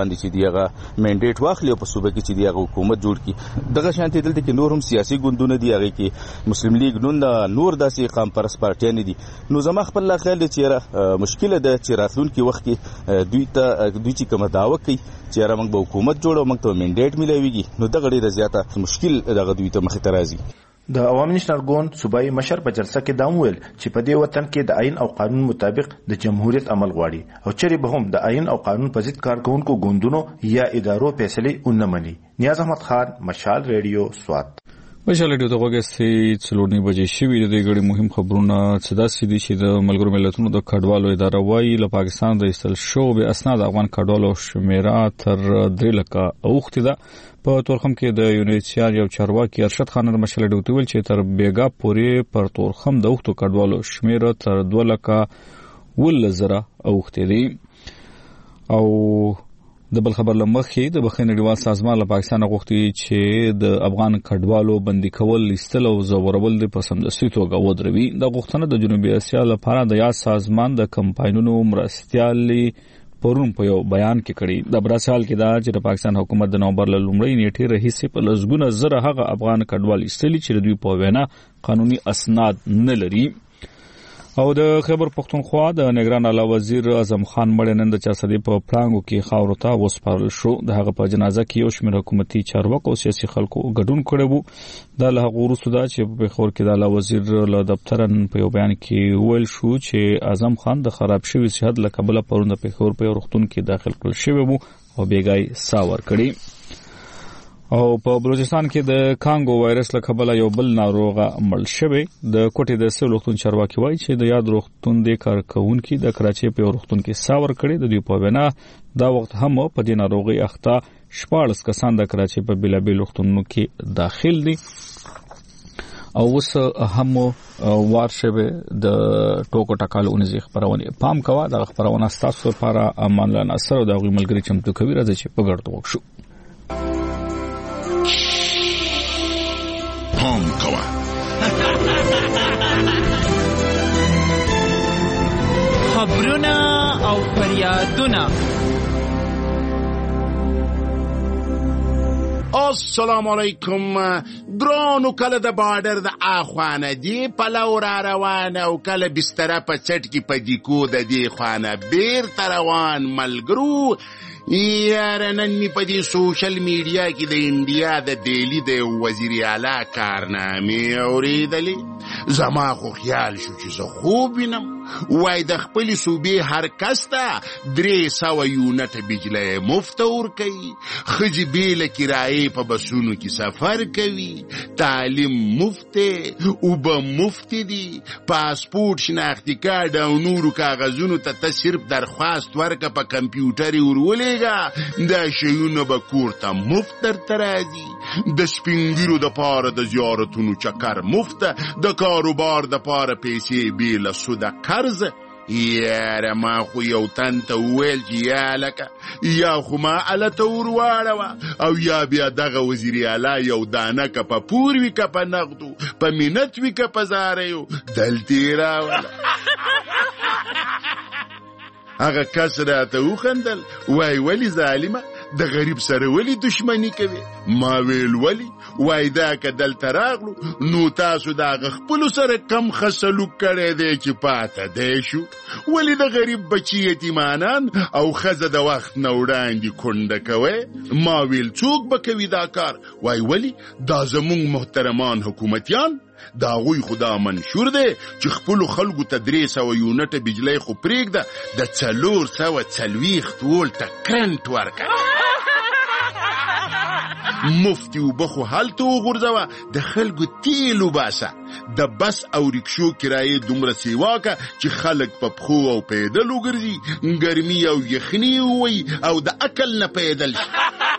باندې چې دیغه منډیټ واخلي او په صوبه کې چې دیغه حکومت جوړ کړي. دغه شانتي دلته کې نور هم سیاسي ګوندونه دي، هغه کې مسلم لیگ نون نور داسې قام پرست پارټیان دي. نو زما خپل لا خیال دی چې مشکله ده چې راتلونکي وخت کې دوی ته دوی چې کوم دعوه کوي چې را موږ به حکومت جوړو موږ ته منډیټ ملويږي، نو دغه ډیره زیاته مشکل دغه دوی ته مخې ته راځي. د عوامي نېشنل ګوند صوبایي مشر په جلسه کې دا وویل چې په دې وطن کې د آئین او قانون مطابق د جمهوریت عمل غواړي او چېرې به هم د آئین او قانون په ضد کارکوونکو ګوندونو یا ادارو فیصلې ونه مني. نیاز احمد خان، مشال ریډیو، سوات. مشال ریډیو ته وګورئ څلورنی بجې شوي د دې غړي مهم خبرونه څه داسې دي چې د ملګرو ملتونو د کډوالو اداره وايي له پاکستان د ایستل شویو اسناد افغان کډوالو شمیره تر درې لکه اوښتې ده. په تورخم کې د یونیسیار یو چارواکي ارشد خان د مشال ریډیو ته ویل چې تر بیګا پورې پر تورخم د اوښتو کډوالو شمیره تر دوه لکه اوولس زره اوښتې دي. او د بل خبر لمخې د بخښنې نړیوال سازمان له پاکستان غوښتي چې د افغان کډوالو بندي کول، ایستل او زورول د په سمدستي توګه ودروي. د غوښتنه د جنوبي اسیا لپاره د یاد سازمان د کمپاینونو مرستیالي پرون په یو بیان کې کړی. د براسال کې دا چې د پاکستان حکومت د نومبر له لومړۍ نیټې راهیسې په لسګونه زره هغه افغان کډوال ایستلي چې دوی په وینا قانوني اسناد نه لري. او د خیبر پختونخوا د نگران اعلی وزیر اعظم خان مړ نن د چارسدې په پړانګو کې خاورو ته وسپارل شو. د هغه په جنازه کې یو شمېر حکومتي چارواکو او سیاسي خلکو ګډون کړی وو. دا له هغه وروسته ده چې په پېښور کې د اعلی وزیر له دفتره په یو بیان کې ویل شو چې اعظم خان د خراب شوي صحت له کبله پرون د پېښور په یو روغتون کې داخل کړل شوی وو او بیګای سا ورکړي. او په بلوچستان کې د کانګو وایرس له کبله یو بل ناروغه مړ شوی. د کوټې د سیول روغتون چارواکي وایي چې د یاد روغتون د کارکونکي د کراچۍ په روغتون کې سا ورکړي. د دوی په وینا دا وخت هم په دې ناروغي اخته شپاړس کسان د کراچۍ په بیلابیل روغتونونو کې داخل دي. او اوس هم وار شوی د ټوکو ټکالو اونځي خبرونه پام کوه. د خبرونه ستاسو لپاره امان الله نصر او د غوی ملګری چمتو کوي راځي چې په ګډه وښو. پام کوه خبرونه او فریادونه. السلام علیکم. ګرانو کله د بارډر د اخوانه دی پلو را روانه او کله بستره په چټ کې په دیکو د دی خوانه بیرته روان ملګرو. یاره نن می په دې سوشل میډیا کې د انډیا د دهلی د وزیر اعلی کارنامې اورېدلې. زما خو خیال شو چې زه خوب وینم. وای د خپل صوبې هر کس ته درې سوه یونټه بجلی مفت ورکوي، ښځې بېله کرایې په بسونو کې سفر کوي، تعلیم مفت دی، اوبه مفت دي، پاسپورټ، شناختي کارډ او نورو کاغذونو ته ته صرف درخواست ورکه په کمپیوټر یې ورولېږه، دا شیونه به کور ته مفت درته راځي. د سپین ږیرو دپاره د زیارتونو چکر مفت، د کاروبار دپاره پیسې بېله سوده قرض. یاره ما خو یو تن ته وویل چې یا لکه یا خو ما هلته ور واړوه او یا بیا دغه وزیر اعلی یو دانه که په پور وي که په نغدو، په منت وي که په زاریو، دلته یې راوله. هغه کس راته وخندل، وای ولې ظالمه د غریب سره ولی دشمنی کوي؟ ما ویل ولی؟ وای دا که دلته راغلو نو تاسو د هغه خپلو سره کم ښه سلوک کړی دی چې پاته دی شو. ولی د غریب بچي یتیمانان او ښځه د وخت نه وړاندې کونډه کوئ؟ ما ویل څوک به کوي دا کار؟ وای ولی دا زمونږ محترمان حکومتیان، دا غوی خدا منشور دی چې خپلو خلکو ته درې سوه یونټه بجلی خو پرېږده، د څلور سوه څلوېښت ولټه کرنټ ورکړه. مفتی اوبه خو هلته وغورځوه، د خلکو تیل وباسه، د بس او رکشو کرایې دومره سیوا که چې خلک په پښو او پیدل وګرځي، ګرمي او یخني ووي او د عقل نه پیدل شي.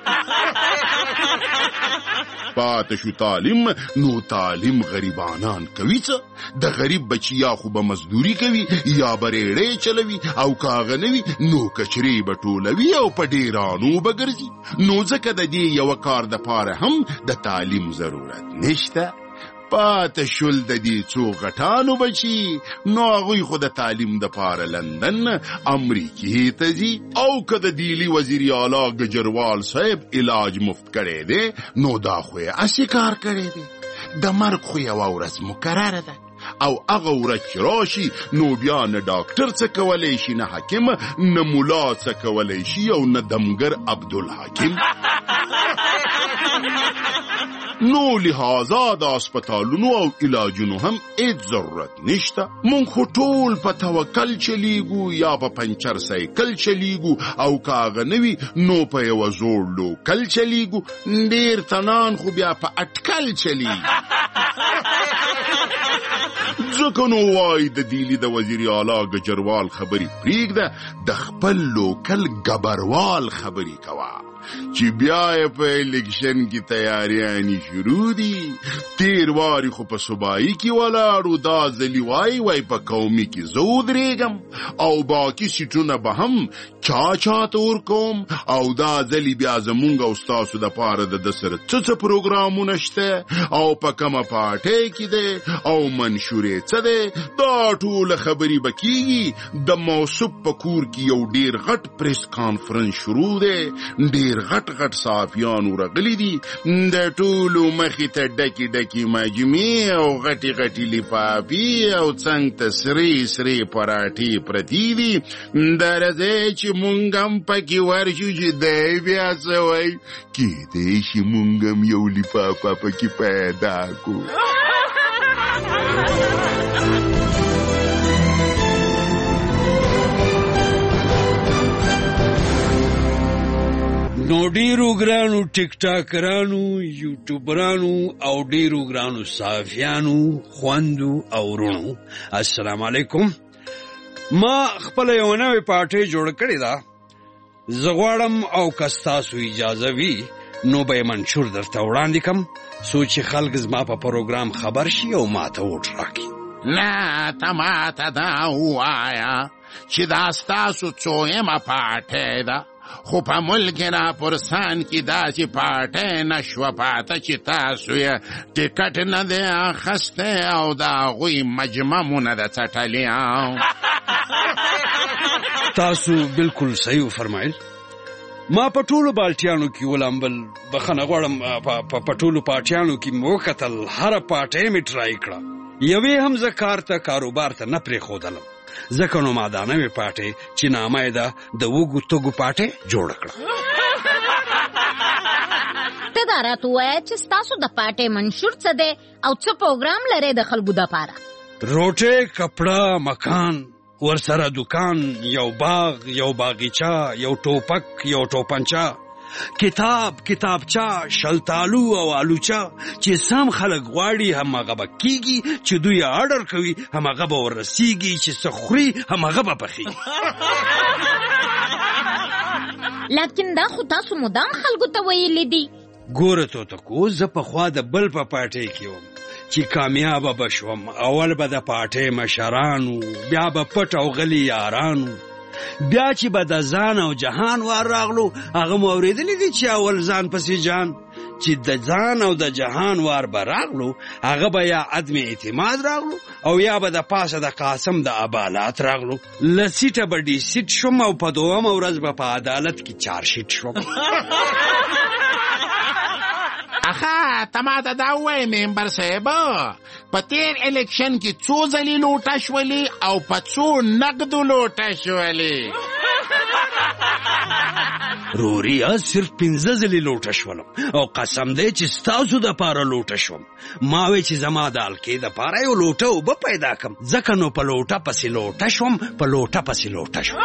پاته شو تعلیم، نو تعلیم غریبانان کوي څه؟ د غریب بچی یا خو به مزدوري کوي یا به ریړې چلوي او کاغه نه وي نو کچرې به ټولوي او په ډیرانو به ګرځي. نو ځکه د دې یوه کار دپاره هم د تعلیم ضرورت نشته. پاته شول د دې څو غټانو بچي نو هغوی خو د تعلیم دپاره لندن امریکې ته ځي او که د دیلي وزیر اعلی ګجروال صاحب علاج مفت کړی دی نو دا خو یې هسې کار کړی دی د مرګ خو یوه ورځ مقرره ده او هغه ورځ چې راشي نو بیا نه ډاکټر څه کولی شي نه حکیم نه ملا څه کولی شي او نه دمګر عبدالحکیم نو لحاظا د هسپتالونو او علاجونو هم هیڅ ضرورت نشته مونږ خو ټول په توکل چلیږو یا په پنچر سایکل چلیږو او که هغه نه وي نو په یوه زوړ لوکل چلیږو ډېر تنان خو بیا په اټکل چلیږي ځکه نو وایي د دیلي د وزیر اعلی ګجروال خبرې پرېږده د خپل لوکل ګبروال خبرې کوه چې بیا یې په الیکشن کې تیاریانې شروع دي تېر واري خو په صوبایي کې ولاړو دا ځلي وایي وایي په قومي کې زه ودرېږم او باقي سیټونه به هم چا چاته ورکوم او دا ځلي بیا زمونږ او ستاسو دپاره د ده سره څه څه پروګرامونه شته او په کومه پارټۍ کې دی او منشورې څه دی دا ټوله خبرې به کېږي د موصوف په کور کې یو ډېر غټ پریس کانفرنس شروع دی ډېر غټ غټ صحافیانو راغلي دي د ټولو مخې ته ډکې ډکې مجمې او غټې غټې لفافې او څنګ ته سرې سرې پراټې پرتې دي دا راځئ چې مونږ هم پکې ورشو چې دی بیا څه وایي کیدی شي مونږ هم یو لفافه پکې پیدا کړو نو ډیرو ګرانو ټیک ټاکرانو یوټیوبرانو او ډیرو ګرانو صحافیانو خوندو او ورونو السلام علیکم ما خپل یو نوې پارټۍ جوړه کړې ده زه غواړم او که ستاسو اجازه وي نو به یې منشور درته وړاندې کړم څو چې خلک زما په پروګرام خبر شي او ما ته ووټ راکړي نه ته ماته دا ووایه چې دا ستاسو څویمه پارټۍ ده خو په ملک راپرسان کې داسې پارټۍ نشوه پاته چې تاسو یې ټکټ نه دی اخیستی او د هغوی مجمه مو نه ده څټلې تاسو بالکل صحیح وفرمایل ما په ټولو بالټیانو کې ولامبل بخښنه غواړم په ټولو پارټیانو کې مې وکتل هره پارټۍ مې ټرای کړه یوې هم زه کار ته کاروبار ته نه پرېښودلم ځکه نو ما دا نوې پارټۍ چې نامه یې ده د وږو تږو پارټۍ جوړه کړه ته دا راته ووایه چې ستاسو د پارټۍ منشور څه دی او څه پروګرام لرئ د خلکو دپاره روټۍ کپړه مکان ورسره دکان یو باغ یو باغیچه یو ټوپک یو ټوپنچه کتاب کتابچه شلتالو او آلوچه چې سم خلک غواړي هماغه به کیږي چې دوی آرډر کوي هماغه به ورسیږي چې څه خوري هماغه به پخیږي لیکن دا خو تاسو مدام خلکو ته ویلي دي ګوره توتکو زه پخوا د بل په پارټۍ کې وم چې کامیابه به شوم اول به د پارټۍ مشرانو بیا به پټ او غلي یارانو بیا چې به د ځان او جهان وار راغلو هغه مو اورېدلی دي چې اول ځان پسې جان چې د ځان او د جهان وار به راغلو هغه به یا عدم اعتماد راغلو او یا به د پاسه د قاسم د عبالات راغلو له سیټه به ډي سیټ شوم او په دومه ورځ به په عدالت کې چار شیټ شوم اخا ته ماته دا ووایې ممبر صاحب په تېر الیکشن کې څو ځلې لوټه شولې او په څو نقدو لوټه شولې روریا صرف پنځه ځلې لوټه شولم او قسم دی چې ستاسو دپاره لوټه شوم ما وی چې زما د حلقې دپاره یو لوټه اوبه پیدا کړم ځکه نو په لوټه پسې لوټه شوم په لوټه پسې لوټه شوم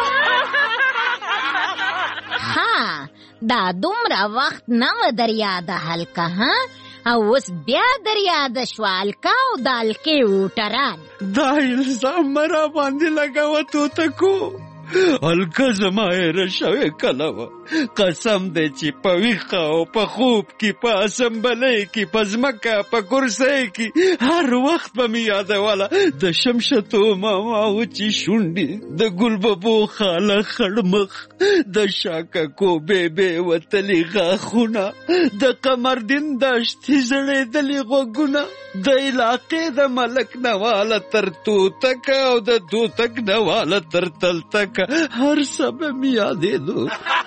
ها دا دومره وخت نه و در یاده حلقه ها او اوس بیا در یاده شوه حلقه او د حلقې ووټران دا الزام مه را باندې لګوه توتکو حلقه زما هېره شوې کله وه قسم دی چې په ویښه او په خوب کې په اسمبلۍ کې په ځمکه په کرسۍ کې هر وخت به مې یادوله د شمشتو ماما وچې شونډې د ګلببو خاله خړ مخ د شاککو بیبې وتلي غاښونه د قمردین دشتې زړېدلي غوږونه د علاقې د ملک نواله تر توتکه او د توتک نواله تر تلتکه هر څه به مې یادېدو.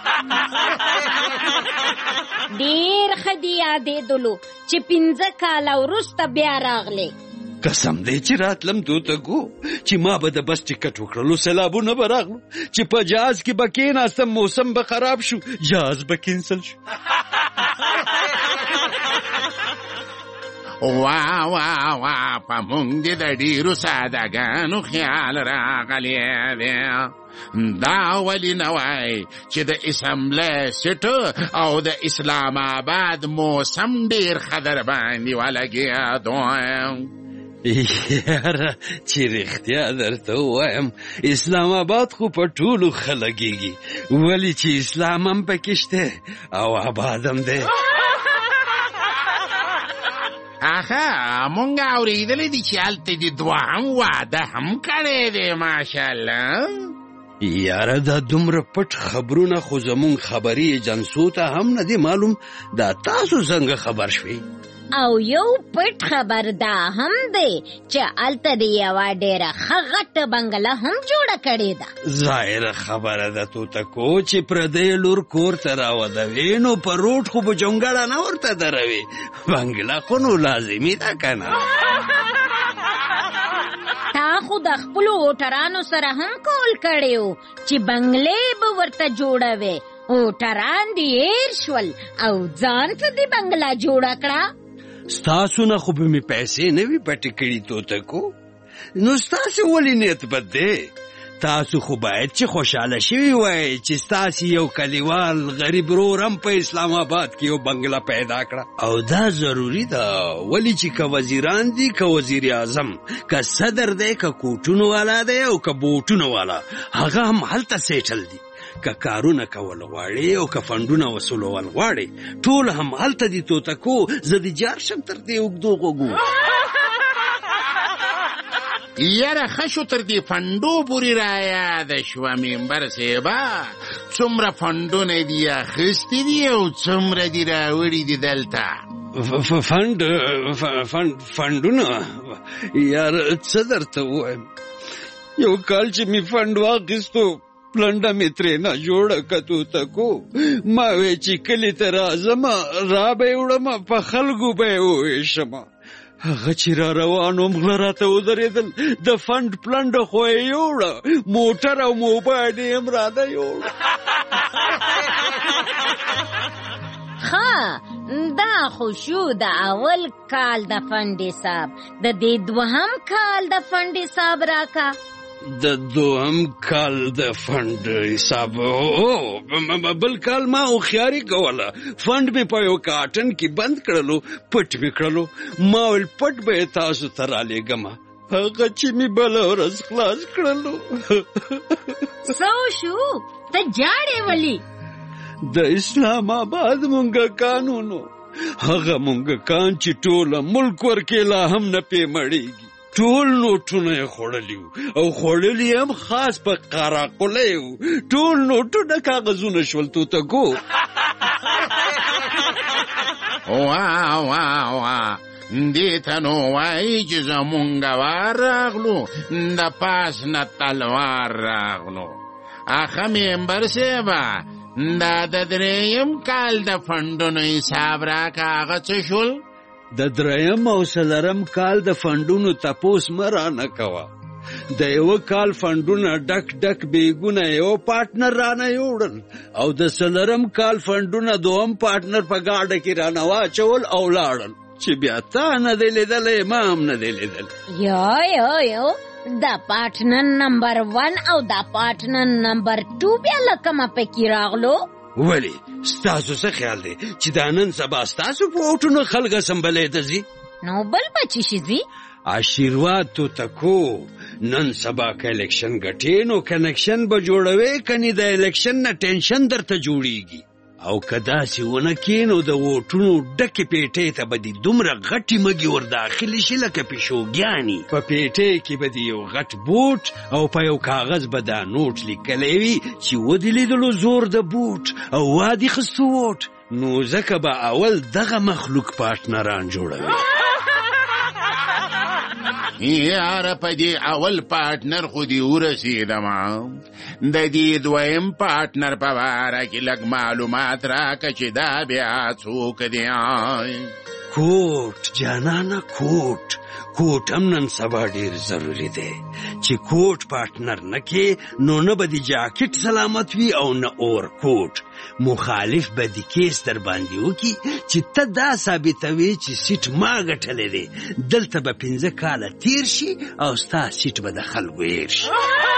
ډېر ښه دي یادېدلو چې پنځه کاله وروسته بیا راغلی. قسم دی چې راتلم توتکو چې ما به د بس ټکټ وکړلو سیلابونه به راغلو چې په جهاز کې به کېناستم موسم به خراب شو جهاز به کینسل شو. وا وا وا په مونږ دې د ډېرو سادهګانو خیال راغلی دی. دا ولې نه وای چې د اسمبلی سیټ او د اسلام آباد موسم ډېر ښه در باندې ولګېدو. یاره چې رښتیا درته ووایم اسلام آباد خو په ټولو ښه لګېږي ولې چې اسلام هم پکې شته او آباد هم دی. آخه مونږ اورېدلی دي چې هلته دې دوهم واده هم کړی دی ماشاءالله. یاره دا دومره پټ خبرونه خو زمونږ خبري ایجنسو ته هم نه دی معلوم. دا تاسو څنګه خبر شوي؟ او یو پټ خبر دا هم دی چې هلته د یوه ډېره ښه غټه بنګله هم جوړه کړې ده. ظاهره خبره ده توتکو چې پردی لور کور ته راودوي نو په روډ خو به جونګړه نه ورته دروي بنګله خو نو لازمي ده که نه. تا خو د خپلو ووټرانو سره هم کول کړی و چې بنګلې به ورته جوړوي. ووټران دې هېر شول او ځان ته دې بنګله جوړه کړه. ستاسو نه خو به مې پیسې نه وي پټې کړي توتکو نو ستاسې ولې نیت بد دی؟ تاسو خو باید چې خوشحاله شوي وای چې ستاسې یو کلیوال غریب رور هم په اسلام آباد کې یو بنګله پیدا کړه او دا ضروري ده ولې چې که وزیران دي که وزیر اعظم که صدر دی که کوټونو والا دی او که بوټونو والا هغه هم هلته سیټل دي. که کارونه کول غواړي او که فنډونه وصولول غواړي ټول هم هلته دي توتکو. زه د جار شم تر دې اوږدو غوږو. یاره ښه شو تر دې فنډو پورې رایاده شوه ممبر صاحبه. څومره فنډونه دي اخیستي دي او څومره دي راوړي دي دلته؟ فنډ فنډونه یاره څه درته ووایم یو کال چې مې فنډ واخیستو پلنډه مې ترې نه جوړه که توتکو. ما وی چې کلي ته راځم را به یې وړم په خلکو به یې وویشم. هغه چې را روان وم غله راته ودرېدل د فنډ پلنډه خو یې یوړه موټر او موبایل یې هم رانه یوړه. ښه دا خو شو د اول کال د فنډ حساب. د دې دوهم کال د فنډ حساب راکا. د دوهم کال د فنډ حساب او بل کال ما هوښیاري کوله فنډ مې په یو کاټن کې بند کړلو پټ مې کړلو. ما ویل پټ به یې تاسو ته رالیږم هغه چې مې بله ورځ خلاص کړلو. څه شو ته جاړې ولې؟ د اسلام آباد مونږکانو هغه مونږکان چې ټوله ملک ورکې لا هم نه پې مړېږي ټول نوټونه یې خوړلي او خوړلي هم خاص په قراقله وو. ټول نوټونه کاغذونه شول توتکو. وا وا وا دې ته نو وایي چې زمونږ وار راغلو د پاس نه تلوار راغلو. اخه ممبر صاحبه دا د درېیم کال د فنډونو حساب راکه هغه څه شول؟ د دریم او څلرم کال د فنډونو تپوس مه رانه کوه. د یوه کال فنډونه ډک ډک بیګونه یو پارټنر رانه یوړل او د څلرم کال فنډونه دوهم پارټنر په ګاډه کې رانه واچول او لاړل چې بیا تا نه دی لیدلی ما هم نه دی لیدلی. یو یو یو دا پارټنر نمبر ون او دا پارټنر نمبر ټو بیا له کومه پکې راغلو؟ ولی ستاسو څه خیال دی چې دا نن سبا ستاسو په ووټونو خلک اسمبلۍ ته ځي؟ نو بل به چې شي ځي؟ آشیرواد توتکو نن سبا که الیکشن ګټې نو کنکشن به جوړوي کني د الیکشن نه ټینشن درته جوړیږي او که داسې ونه کې نو د ووټونو ډکې پیټۍ ته به دې دومره غټې مږې ور داخلې شي لکه پیشوګیانې په پیټۍ کې به دې یو غټ بوټ او په یو کاغذ به دا نوټ لیکلی وي چې ودې لیدلو زور د بوټ او وادي خستو ووټ نو ځکه به اول دغه مخلوق پارټنران جوړوي یاره په دې اول پارټنر خو دې ورسېدم د دې دویم پارټنر په باره کې لږ معلومات راکړه چې دا بیا څوک دی کوټ جانانه کوټ کوټ هم نن سبا ډېر ضروري دی چې کوټ پارټنر نه کې نو نه به د جاکټ سلامت وي او نه اور کوټ مخالف به د کیس در باندې وکړي چې ته دا ثابتوي چې سیټ ما ګټلی دی دلته به پنځه کاله تیر شي او ستا سیټ به د خلکو هیر شي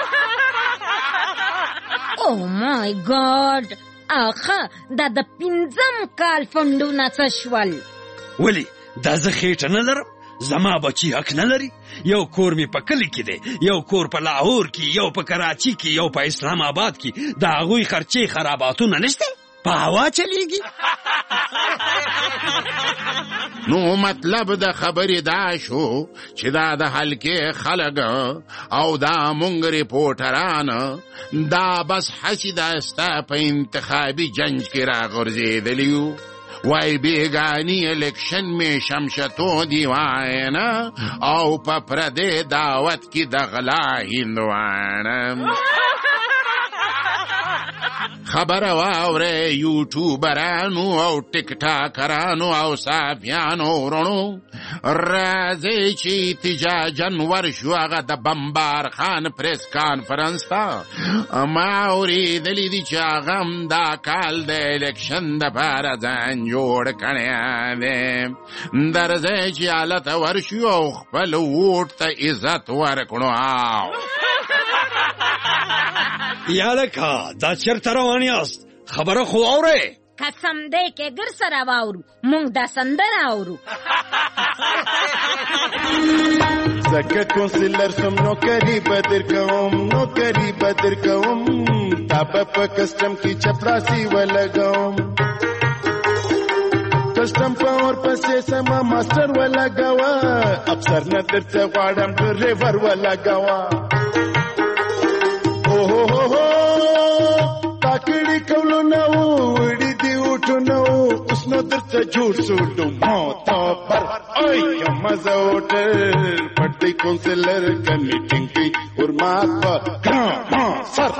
او مای ګاډ اخه دا د پنځم کال فنډونه څه شول ولې دا زه خېټه نه لرم زما بچی حق نه لري یو کور می په کلی کې دی یو کور په لاهور کې یو په کراچي کې یو په اسلام آباد کې د هغوی خرچې خراباتونه نشته په هوا چلیږي نو مطلب د خبرې دا شو چې دا د حلقې خلک او دا مونږ ریپورټران دا بس حسي دا ستا په انتخابي جنج کې راغورځېدلي یو وای بیگانی الیکشن میں شمشتو دیوانا او پا پردے دعوت کی دغلا ہندوانا خبر واوره یوټیوبرانو او ټیک ټاکرانو او صافیانو ورونو راځي چې احتجاجن ورشو هغه د بمبار خان پریس کانفرنس ته ما اورېدلي دي چې هغه هم دا کال د الیکشن دپاره ځان جوړ کړی دی درځئ چې هلته ورشو او خپل ووټ ته عزت ورکړو یا لکه دا چرته روان یاست خبره خو اورئ قسم دی که گر سره واورو مونږ دا سندره اورو زکه کونسلر سم نوکری بدر کوم نوکری بدر کوم تا په کسٹم کی چپراسی ولګوم کسٹم پاور پسې سما ماستر ولګوا افسر نه درته غواړم ډرایور ولګوا اوه هو هو تاکړی کولو نو وړي دی وټو نو اوس نو درته جوړ سوټو موت پر اوي مزه وټر پټي کونسلر کمیټینګ کی حرمت پر ګرام سر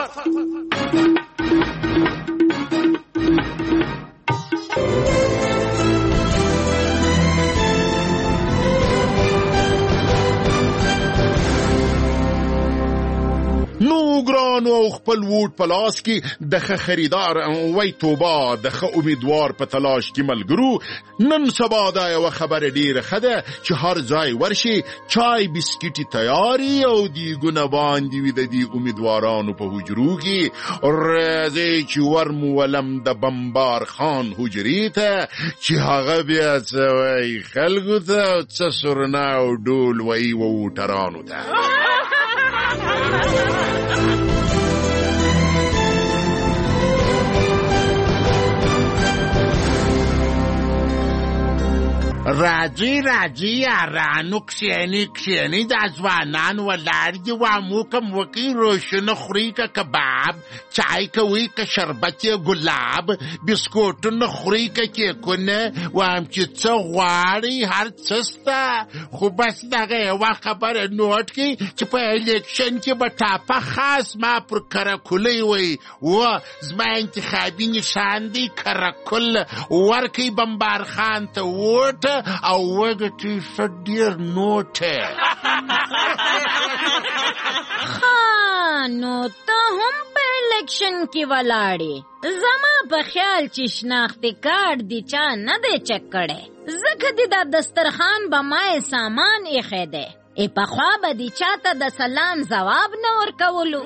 نو ګرانو او خپل ووټ په لاس کې د ښه خریدار وای توبه د ښه امیدوار په تلاش کې ملګرو نن سبا دا یوه خبره ډېره ښه ده چې هر ځای ورشي چای بسکټي تیاري او دیګونه باندې وي د دې امیدوارانو په حجرو کې راځئ چې ور مو ولم د بمبار خان حجرې ته چې هغه بیا څه وایي خلکو ته او څه سرنا او ډول وایي ووټرانو ته راځي راځي یارانو کښېنئ کښېنئ دا ځوانان ولاړ دي وامو کم وکئ روشنه خورئ که کباب چای کوئ که شربت ګلاب بسکوټونه خورئ که کیکونه وایم چې څه غواړئ هر څه سته خو بس دغه یوه خبره نوټ کړئ چې په الیکشن کې به ټاپه خاص ما پر کرکولۍ وی و زما انتخابي نشان دی کرکل ورکئ بمبار خان ته ووټ او وګټئ ښه ډېر نوټه ښه نو ته هم په الیکشن کې ولاړې زما په خیال چې شناختي کارت دې چا نه دی چک کړی ځکه دې دا دسترخوان به ما یې سامان ایښی دی ای پخوا به دې چاته د سلام ځواب نه ورکولو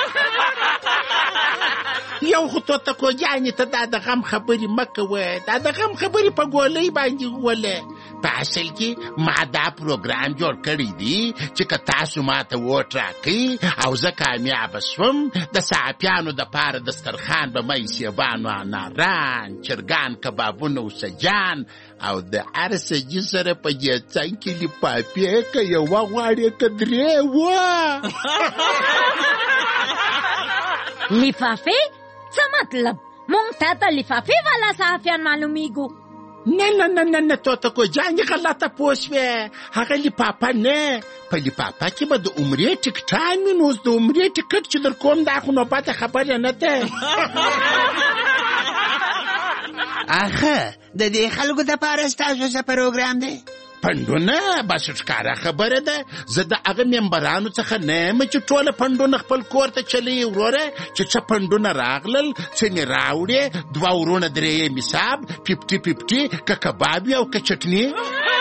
یو خو توتکو جانې ته دا د غم خبرې مه کوه دا د غم خبرې په ګولۍ باندې ووله په اصل کې ما دا پروګرام جوړ کړی دی چې که تاسو ماته ووټ راکړئ او زه کامیابه شوم د صحافیانو دپاره دسترخوان به می سیبانو اناران چرګان کبابونه او سجان او د هر سجي سره په دې څنګ کې لفافې که یوه غواړې که درې وه لفافې څه مطلب مونږ تا ته لفافې والا صحافیان معلومیږو نه نه نه نه نه توتکو جانې غلطه پوه شوې هغه لفافه نه په لفافه کې به د عمرې ټکټان وي نو اوس د عمرې ټکټ چې در کوم دا خو نو پته خبره نه ده آخه د دې خلکو دپاره ستاسو څه پروګرام دی پنډونه بس ښکاره خبره ده زه د هغه ممبرانو څخه نه یم چې ټوله پنډونه خپل کور ته چلوي وروره چې څه پنډونه راغلل څه مې راوړې دوه ورونه درې یې حساب ففټي ففټي که کباب وي او که چټني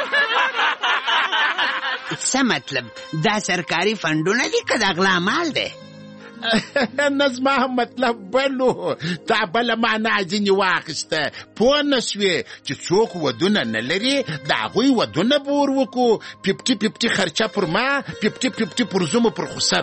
څه مطلب دا سرکاري فنډونه دي که د غلا مال دی نه زما هم مطلب بلو تا بله معنا ځینې واخیسته پوه نه سوې چې څوک ودونه نه لري د هغوی ودونه به ور وکړو ففټي ففټي خرچه پر ما ففټي ففټي پر زومو پر خسر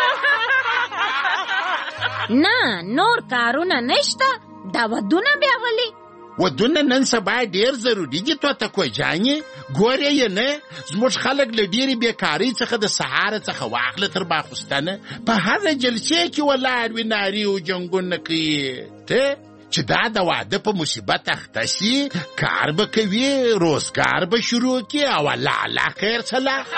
نه نور کارونه نشته دا ودونه بیا ولې ودونه نن سبا ډېر ضروري دي توتکو جانې ګورې یې نه زموږ خلک له ډېرې بېکارۍ څخه د سهاره څخه واخله تر ماخوستنه په هره جلسې کې ولاړ وي نارې او جنګونه کوي ته چې دا د واده په مصیبت اخته شي کار به کوي روزګار به شروع کړي او الله الله خیر صلاح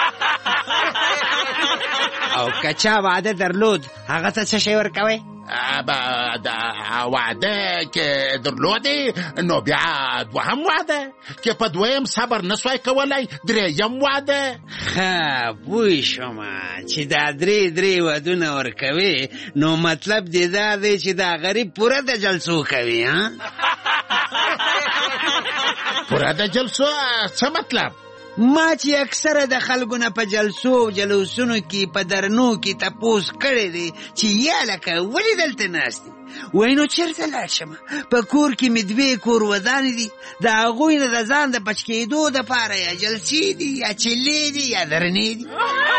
او که چا واده درلود هغه ته څه شی ورکوئ د واده که درلودی نو بیا دوهم واده که په دویم صبر نسوای کولی دریم واده ښه پوه شومه چې دا درې درې ودونه ورکوي نو مطلب دې دا دی چې دا غریب پوره د جلسو کوي ها پوره د جلسو څه مطلب ما چې اکثره د خلکو نه په جلسو او جلوسونو کې په درنو کې تپوس کړی دی چې یا لکه ولې دلته ناست دي وایي نو چېرته لاړ شمه په کور کې مې دوې کور ودانې دي د هغوی نه د ځان د بچ کېدو دپاره یا جلسې دي یا چلې دي یا درنې دي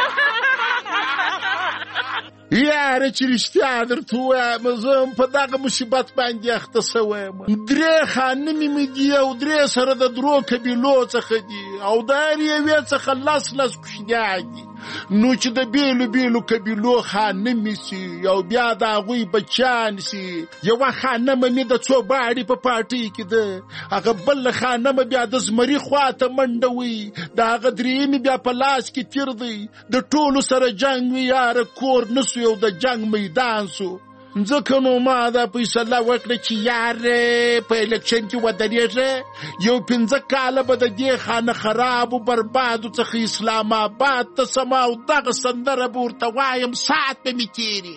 یاره چې رښتیا درته ووایم زه هم په دغه مصیبت باندې اخته سوی یم درې خانمې مې دي او درې سره د درو قبیلو څخه دي او د هر یوې څخه لس لس کوچنیان دي نو چې د بیلو بیلو قبیلو خانمې سي او بیا د هغوی بچیان سي یوه خانمه مې د څو باړې په پاټۍ کې ده هغه بله خانمه بیا د زمري خواته منډه وي د هغه درېیمې بیا په لاس کې تیر دی د ټولو سره جنګ وي یاره کور نه سو یو د جنگ میدان سو ځکه نو ما دا فیصله وکړه چې یاره په الکشن کې ودرېږه یو پنځه کاله به د دې خانه خرابو بربادو څخه اسلام آباد ته سم او دغه سندره به ورته وایم ساعت به مې تېري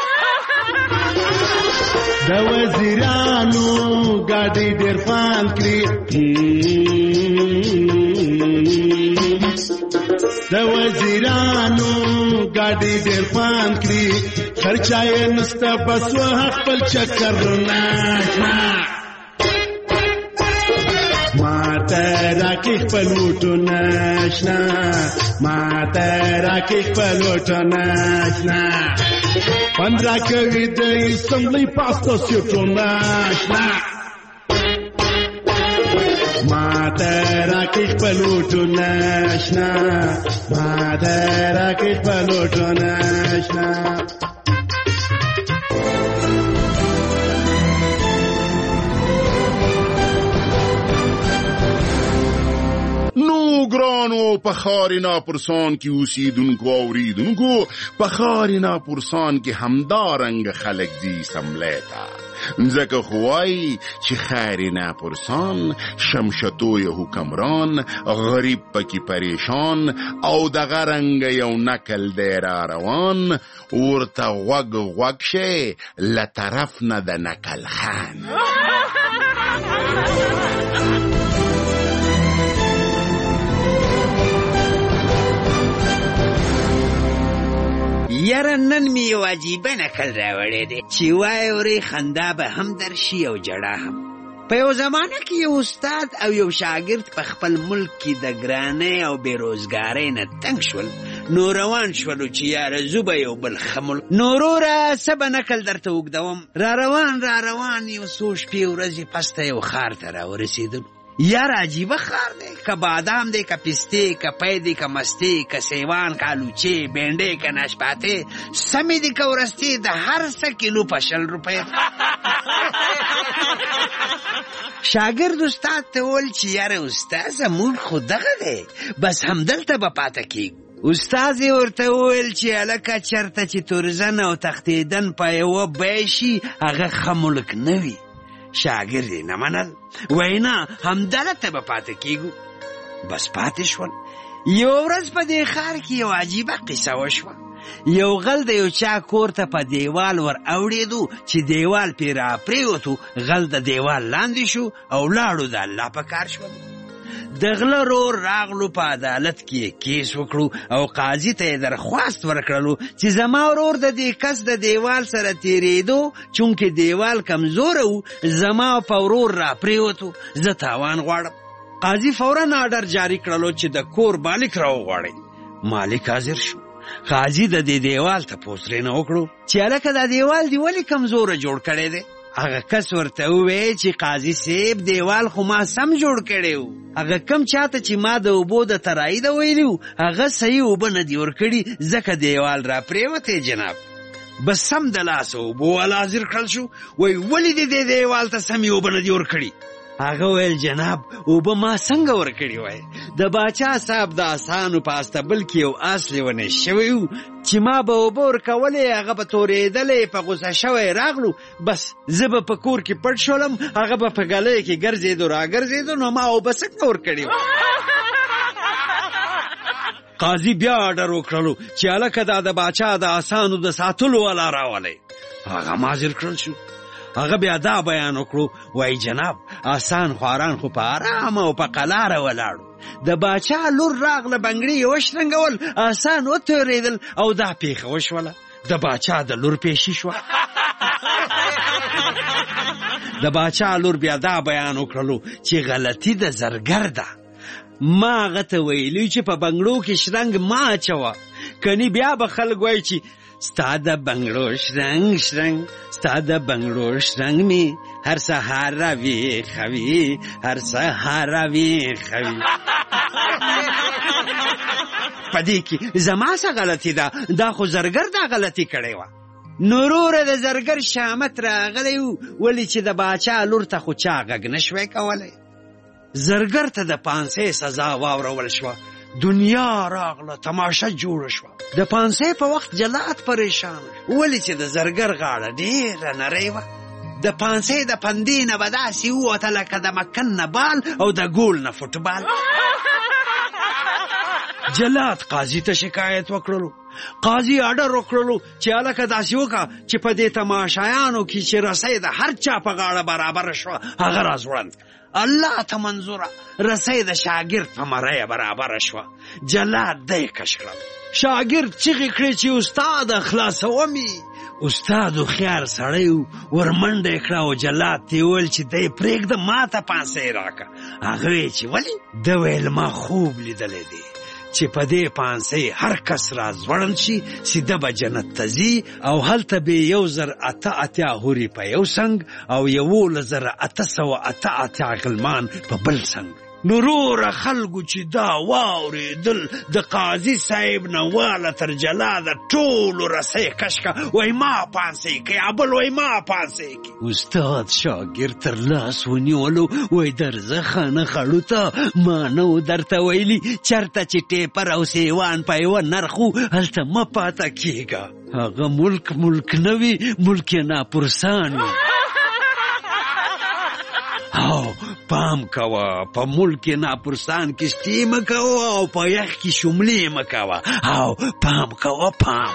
د وزیرانو ګاډۍ ډېر فان کړي د وزیرانو ګاډۍ ډېر فان کړي خرچه یې نسته بس و خپل چکر نه ماته راکې خپل وټونه شنه ماته راکې خپل وټونه شنه خوند راکوي د اسمبلۍ پاسته سیټونه شنه ماته راکې خپل وټونه شنه ماته راکې خپل وټونه شنه نو ګرانو په ښاري ناپرسان کې اوسېدونکو او اورېدونکو په ښاري ناپرسان کې همدارنګه خلک ځي سملی ته ځکه خو وایي چې ښاري ناپرسان شمشتوی حکمران غریب پکې پریشان او دغه رنګه یو نکل دی را روان ورته غوږ غوږ شي له طرف نه د نکل خان یاره نن مې یو عجیبه نکل راوړی دی چې وایې ورې خندا به هم درشي او جړه هم په یو زمانه کې یو استاد او یو شاګرد په خپل ملک کې د ګرانۍ او بېروزګارۍ نه تنګ شول، نو روان شولو چې یاره زه به یو بل ښه ملک. نو وروره څه به نکل درته اوږدوم، را روان را روان یو څو شپې ورځې پس ته یو ښار ته راورسېدلو. یار عجیبه ښار دی، که بادام دی، که پستې، که پی دی، که مستې، که سیوان، که الوچې، بینډۍ، که ناشپاتې، سمې دي که ورستې، د هر څه کیلو په شل روپۍ. شاګرد استاد ته وویل چې یاره استاده موږ خو دغه دی، بس همدلته به پاته کېږو. استاد یې ورته وویل چې هلکه چېرته چې تورزن او تښتېدن په یوه بیه شي هغه ښه ملک نه وي. شاګرد یې نه منل، وایي نه همدلته به پاته کېږو. بس پاتې شول. یوه ورځ په دې ښار کې یو عجیبه قصه وشوه. یو غل د یو چا کور ته په دیوال ور اوړېدو چې دیوال پې را پرېوتو، غل د دیوال لاندې شو او لاړو د الله په کار شول. د غله رور راغلو، په عدالت کې یې کیس وکړو او قاضي ته یې درخواست ورکړلو چې زما ورور د دې کس د دیوال سره تېرېدو، چونکې دیوال کمزوره و، زما په ورور را پرېوتو، زه تاوان غواړم. قاضي فوراً آډر جاري کړلو چې د کور مالک را وغواړئ. مالک حاضر شو. قاضي د دې دیوال تپوس ترېنه وکړو چې هلکه دا دیوال دې ولې کمزوره جوړ کړی دی؟ هغه کس ورته وویل چې قاضي صاحب دیوال خو ما سم جوړ کړی و، هغه کم چاته چې ما د اوبو د ترایده ویلي و هغه صحیح اوبه نه دي ورکړي، ځکه دیوال را پرېوتی جناب. بس سم د لاسه اوبو والا حاضر کړل شو، وایي ولې دې دې دیوال ته سمې اوبه نه دي ورکړي؟ هغه ویل جناب اوبه ما څنګه ورکړي وای، د باچا صاحب د اسانو په استبل کې یو اس لیونی شوی و چې ما به اوبه ورکولې، هغه به تورېدلی، په غوسه شوی راغلو، بس زه به په کور کې پټ شولم، هغه به په ګلۍ کې ګرځېدو را ګرځېدو، نو ما اوبه څنګه ورکړي وای. قاضي بیا آډر وکړلو چې هلکه دا د باچا د اسانو د ساتلو والا راولئ. هغه حاضر کړل شو. هغه بیا دا بیان وکړو، وای جناب آسان خواران خو په آرام او په قلاره ولاړو، د باچا لور راغله، بنګړي یې وشرنګول، آسان وتورېدل او دا پیښه وشوله. د باچا د لور پیشي شوه. د باچا لور بیا دا بیان وکړلو چې غلطي د زرګر ده، ما هغه ته ویلي چې په بنګړو کې شرنګ ما اچوه، کني بیا به خلک وایي چې ستا د بنګړو شرنګ شرنګ، ستا د بنګړو شرنګ می هر سهار راویښوي، هر سهار راویښوي. په دې کې زما څه غلطي ده؟ دا خو زرګر دا غلطي کړې وه. نو وروره د زرګر شامت راغلی و، ولې چې د باچا لور ته خو چا غږ نه شوی کولی. زرګر ته د پانسۍ سزا واورول شوه. دنیا راغله، تماشه جوړه شوه. د پانسۍ په وخت جلات پریشان شو، ولې چې د زرګر غاړه ډېره نرۍ وه. د پانسۍ د پندې نه به داسې ووته لکه د مکن نه بال او د ګول نه فوټبال. جلات قاضي ته شکایت وکړلو. قاضي آډر وکړلو چې هلکه داسې وکړه چې په دې تماشایانو کې چې رسۍ د هر چا په غاړه برابره شوه هغه راځوړند. الله ته منظوره رسۍ د شاګرد په مریه برابره شوه. جلات دی کش کړل. شاګرد چیغې کړې چې استاد خلاصومې. استاد هوښیار سړی و، ورمنډه یې کړه او جلات ته یې وویل چې دی پرېږده ما ته پانسۍ راکړه. هغه ویل چې ولې؟ ده ویل ما خوب لیدلی دی چې په دې پانسۍ هر کس را ځوړند شي، سیده به جنت ته ځي او هلته به یو زر اته اتیا هورې په یو څنګ او یولس زره اته سوه اته اتیا غلمان په بل څنګ. نو وروره خلکو چې دا واورېدل، د قاضي صاحب نه واله تر جلاده ټولو رسۍ کش کړه، وایي ما پانسۍ کوي، بل وایي ما پانسۍ کوي. استاد شاګرد تر لاس ونیولو، وایي درځه خانه خړو ته، ما نه و درته ویلي چېرته چې ټیپر او سیوان په یوه نرخ و هلته مه پاته کېږه. هغه ملک ملک نه وي، ملک یې ناپرسان وي. او پام کوه، په ملک ناپرسان کې شتې مه کوه او په یخ کې شملې مه کوه. او پام کوه پام.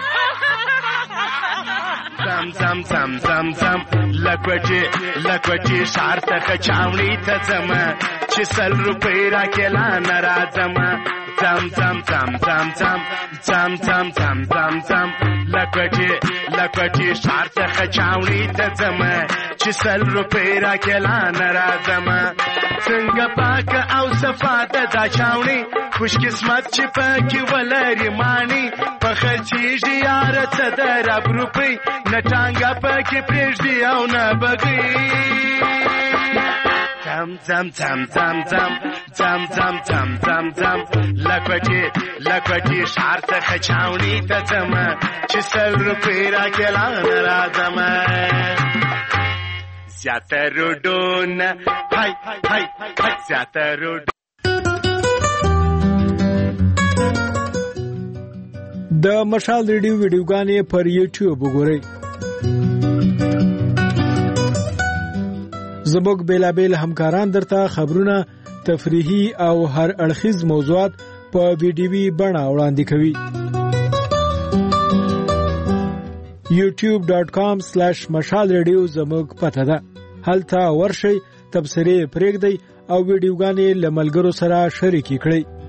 زم زم زم زم زم لکوټې لکوټې ښار ته ښه چاوڼي ته ځمه، چې سل روپۍ راکېلا نه راځمه ځم ځم ځم ځم ځم ځم ځم ځم ځم ځم لکوټې لکوټې ښار څخه چاوڼي ته ځمه چې سل روپۍ راکېلا نه راځمه څنګه پاکه او صفا ده دا چاوڼي خوش قسمت چې پکې ولري ماڼي په خرچېږي یاره څه د رب روپۍ نه ټانګه پکې پرېږدي او نه بګۍ ځم ځم ځم ځم ځم ځم ځم ځم ځم ځم لکوټې لکوټې ښار څخه چاوڼي ته ځمه چې سل روپۍ راکېلا نه راځمه زیاته روډونه هی هی هی زیاته روډ د مشال ریډیو ویډیوګانې پر یوټیوب وګورئ. زموږ بیلابیل همکاران درته خبرونه، تفریحي او هر اړخیز موضوعات په ویډیوي بڼه وړاندې کوي. یوټیوب ډاټ کام سلیش مشال ریډیو زموږ پته ده. هلته ورشئ، تبصرې پرېږدئ او ویډیوګانې له ملګرو سره شریکې کړئ.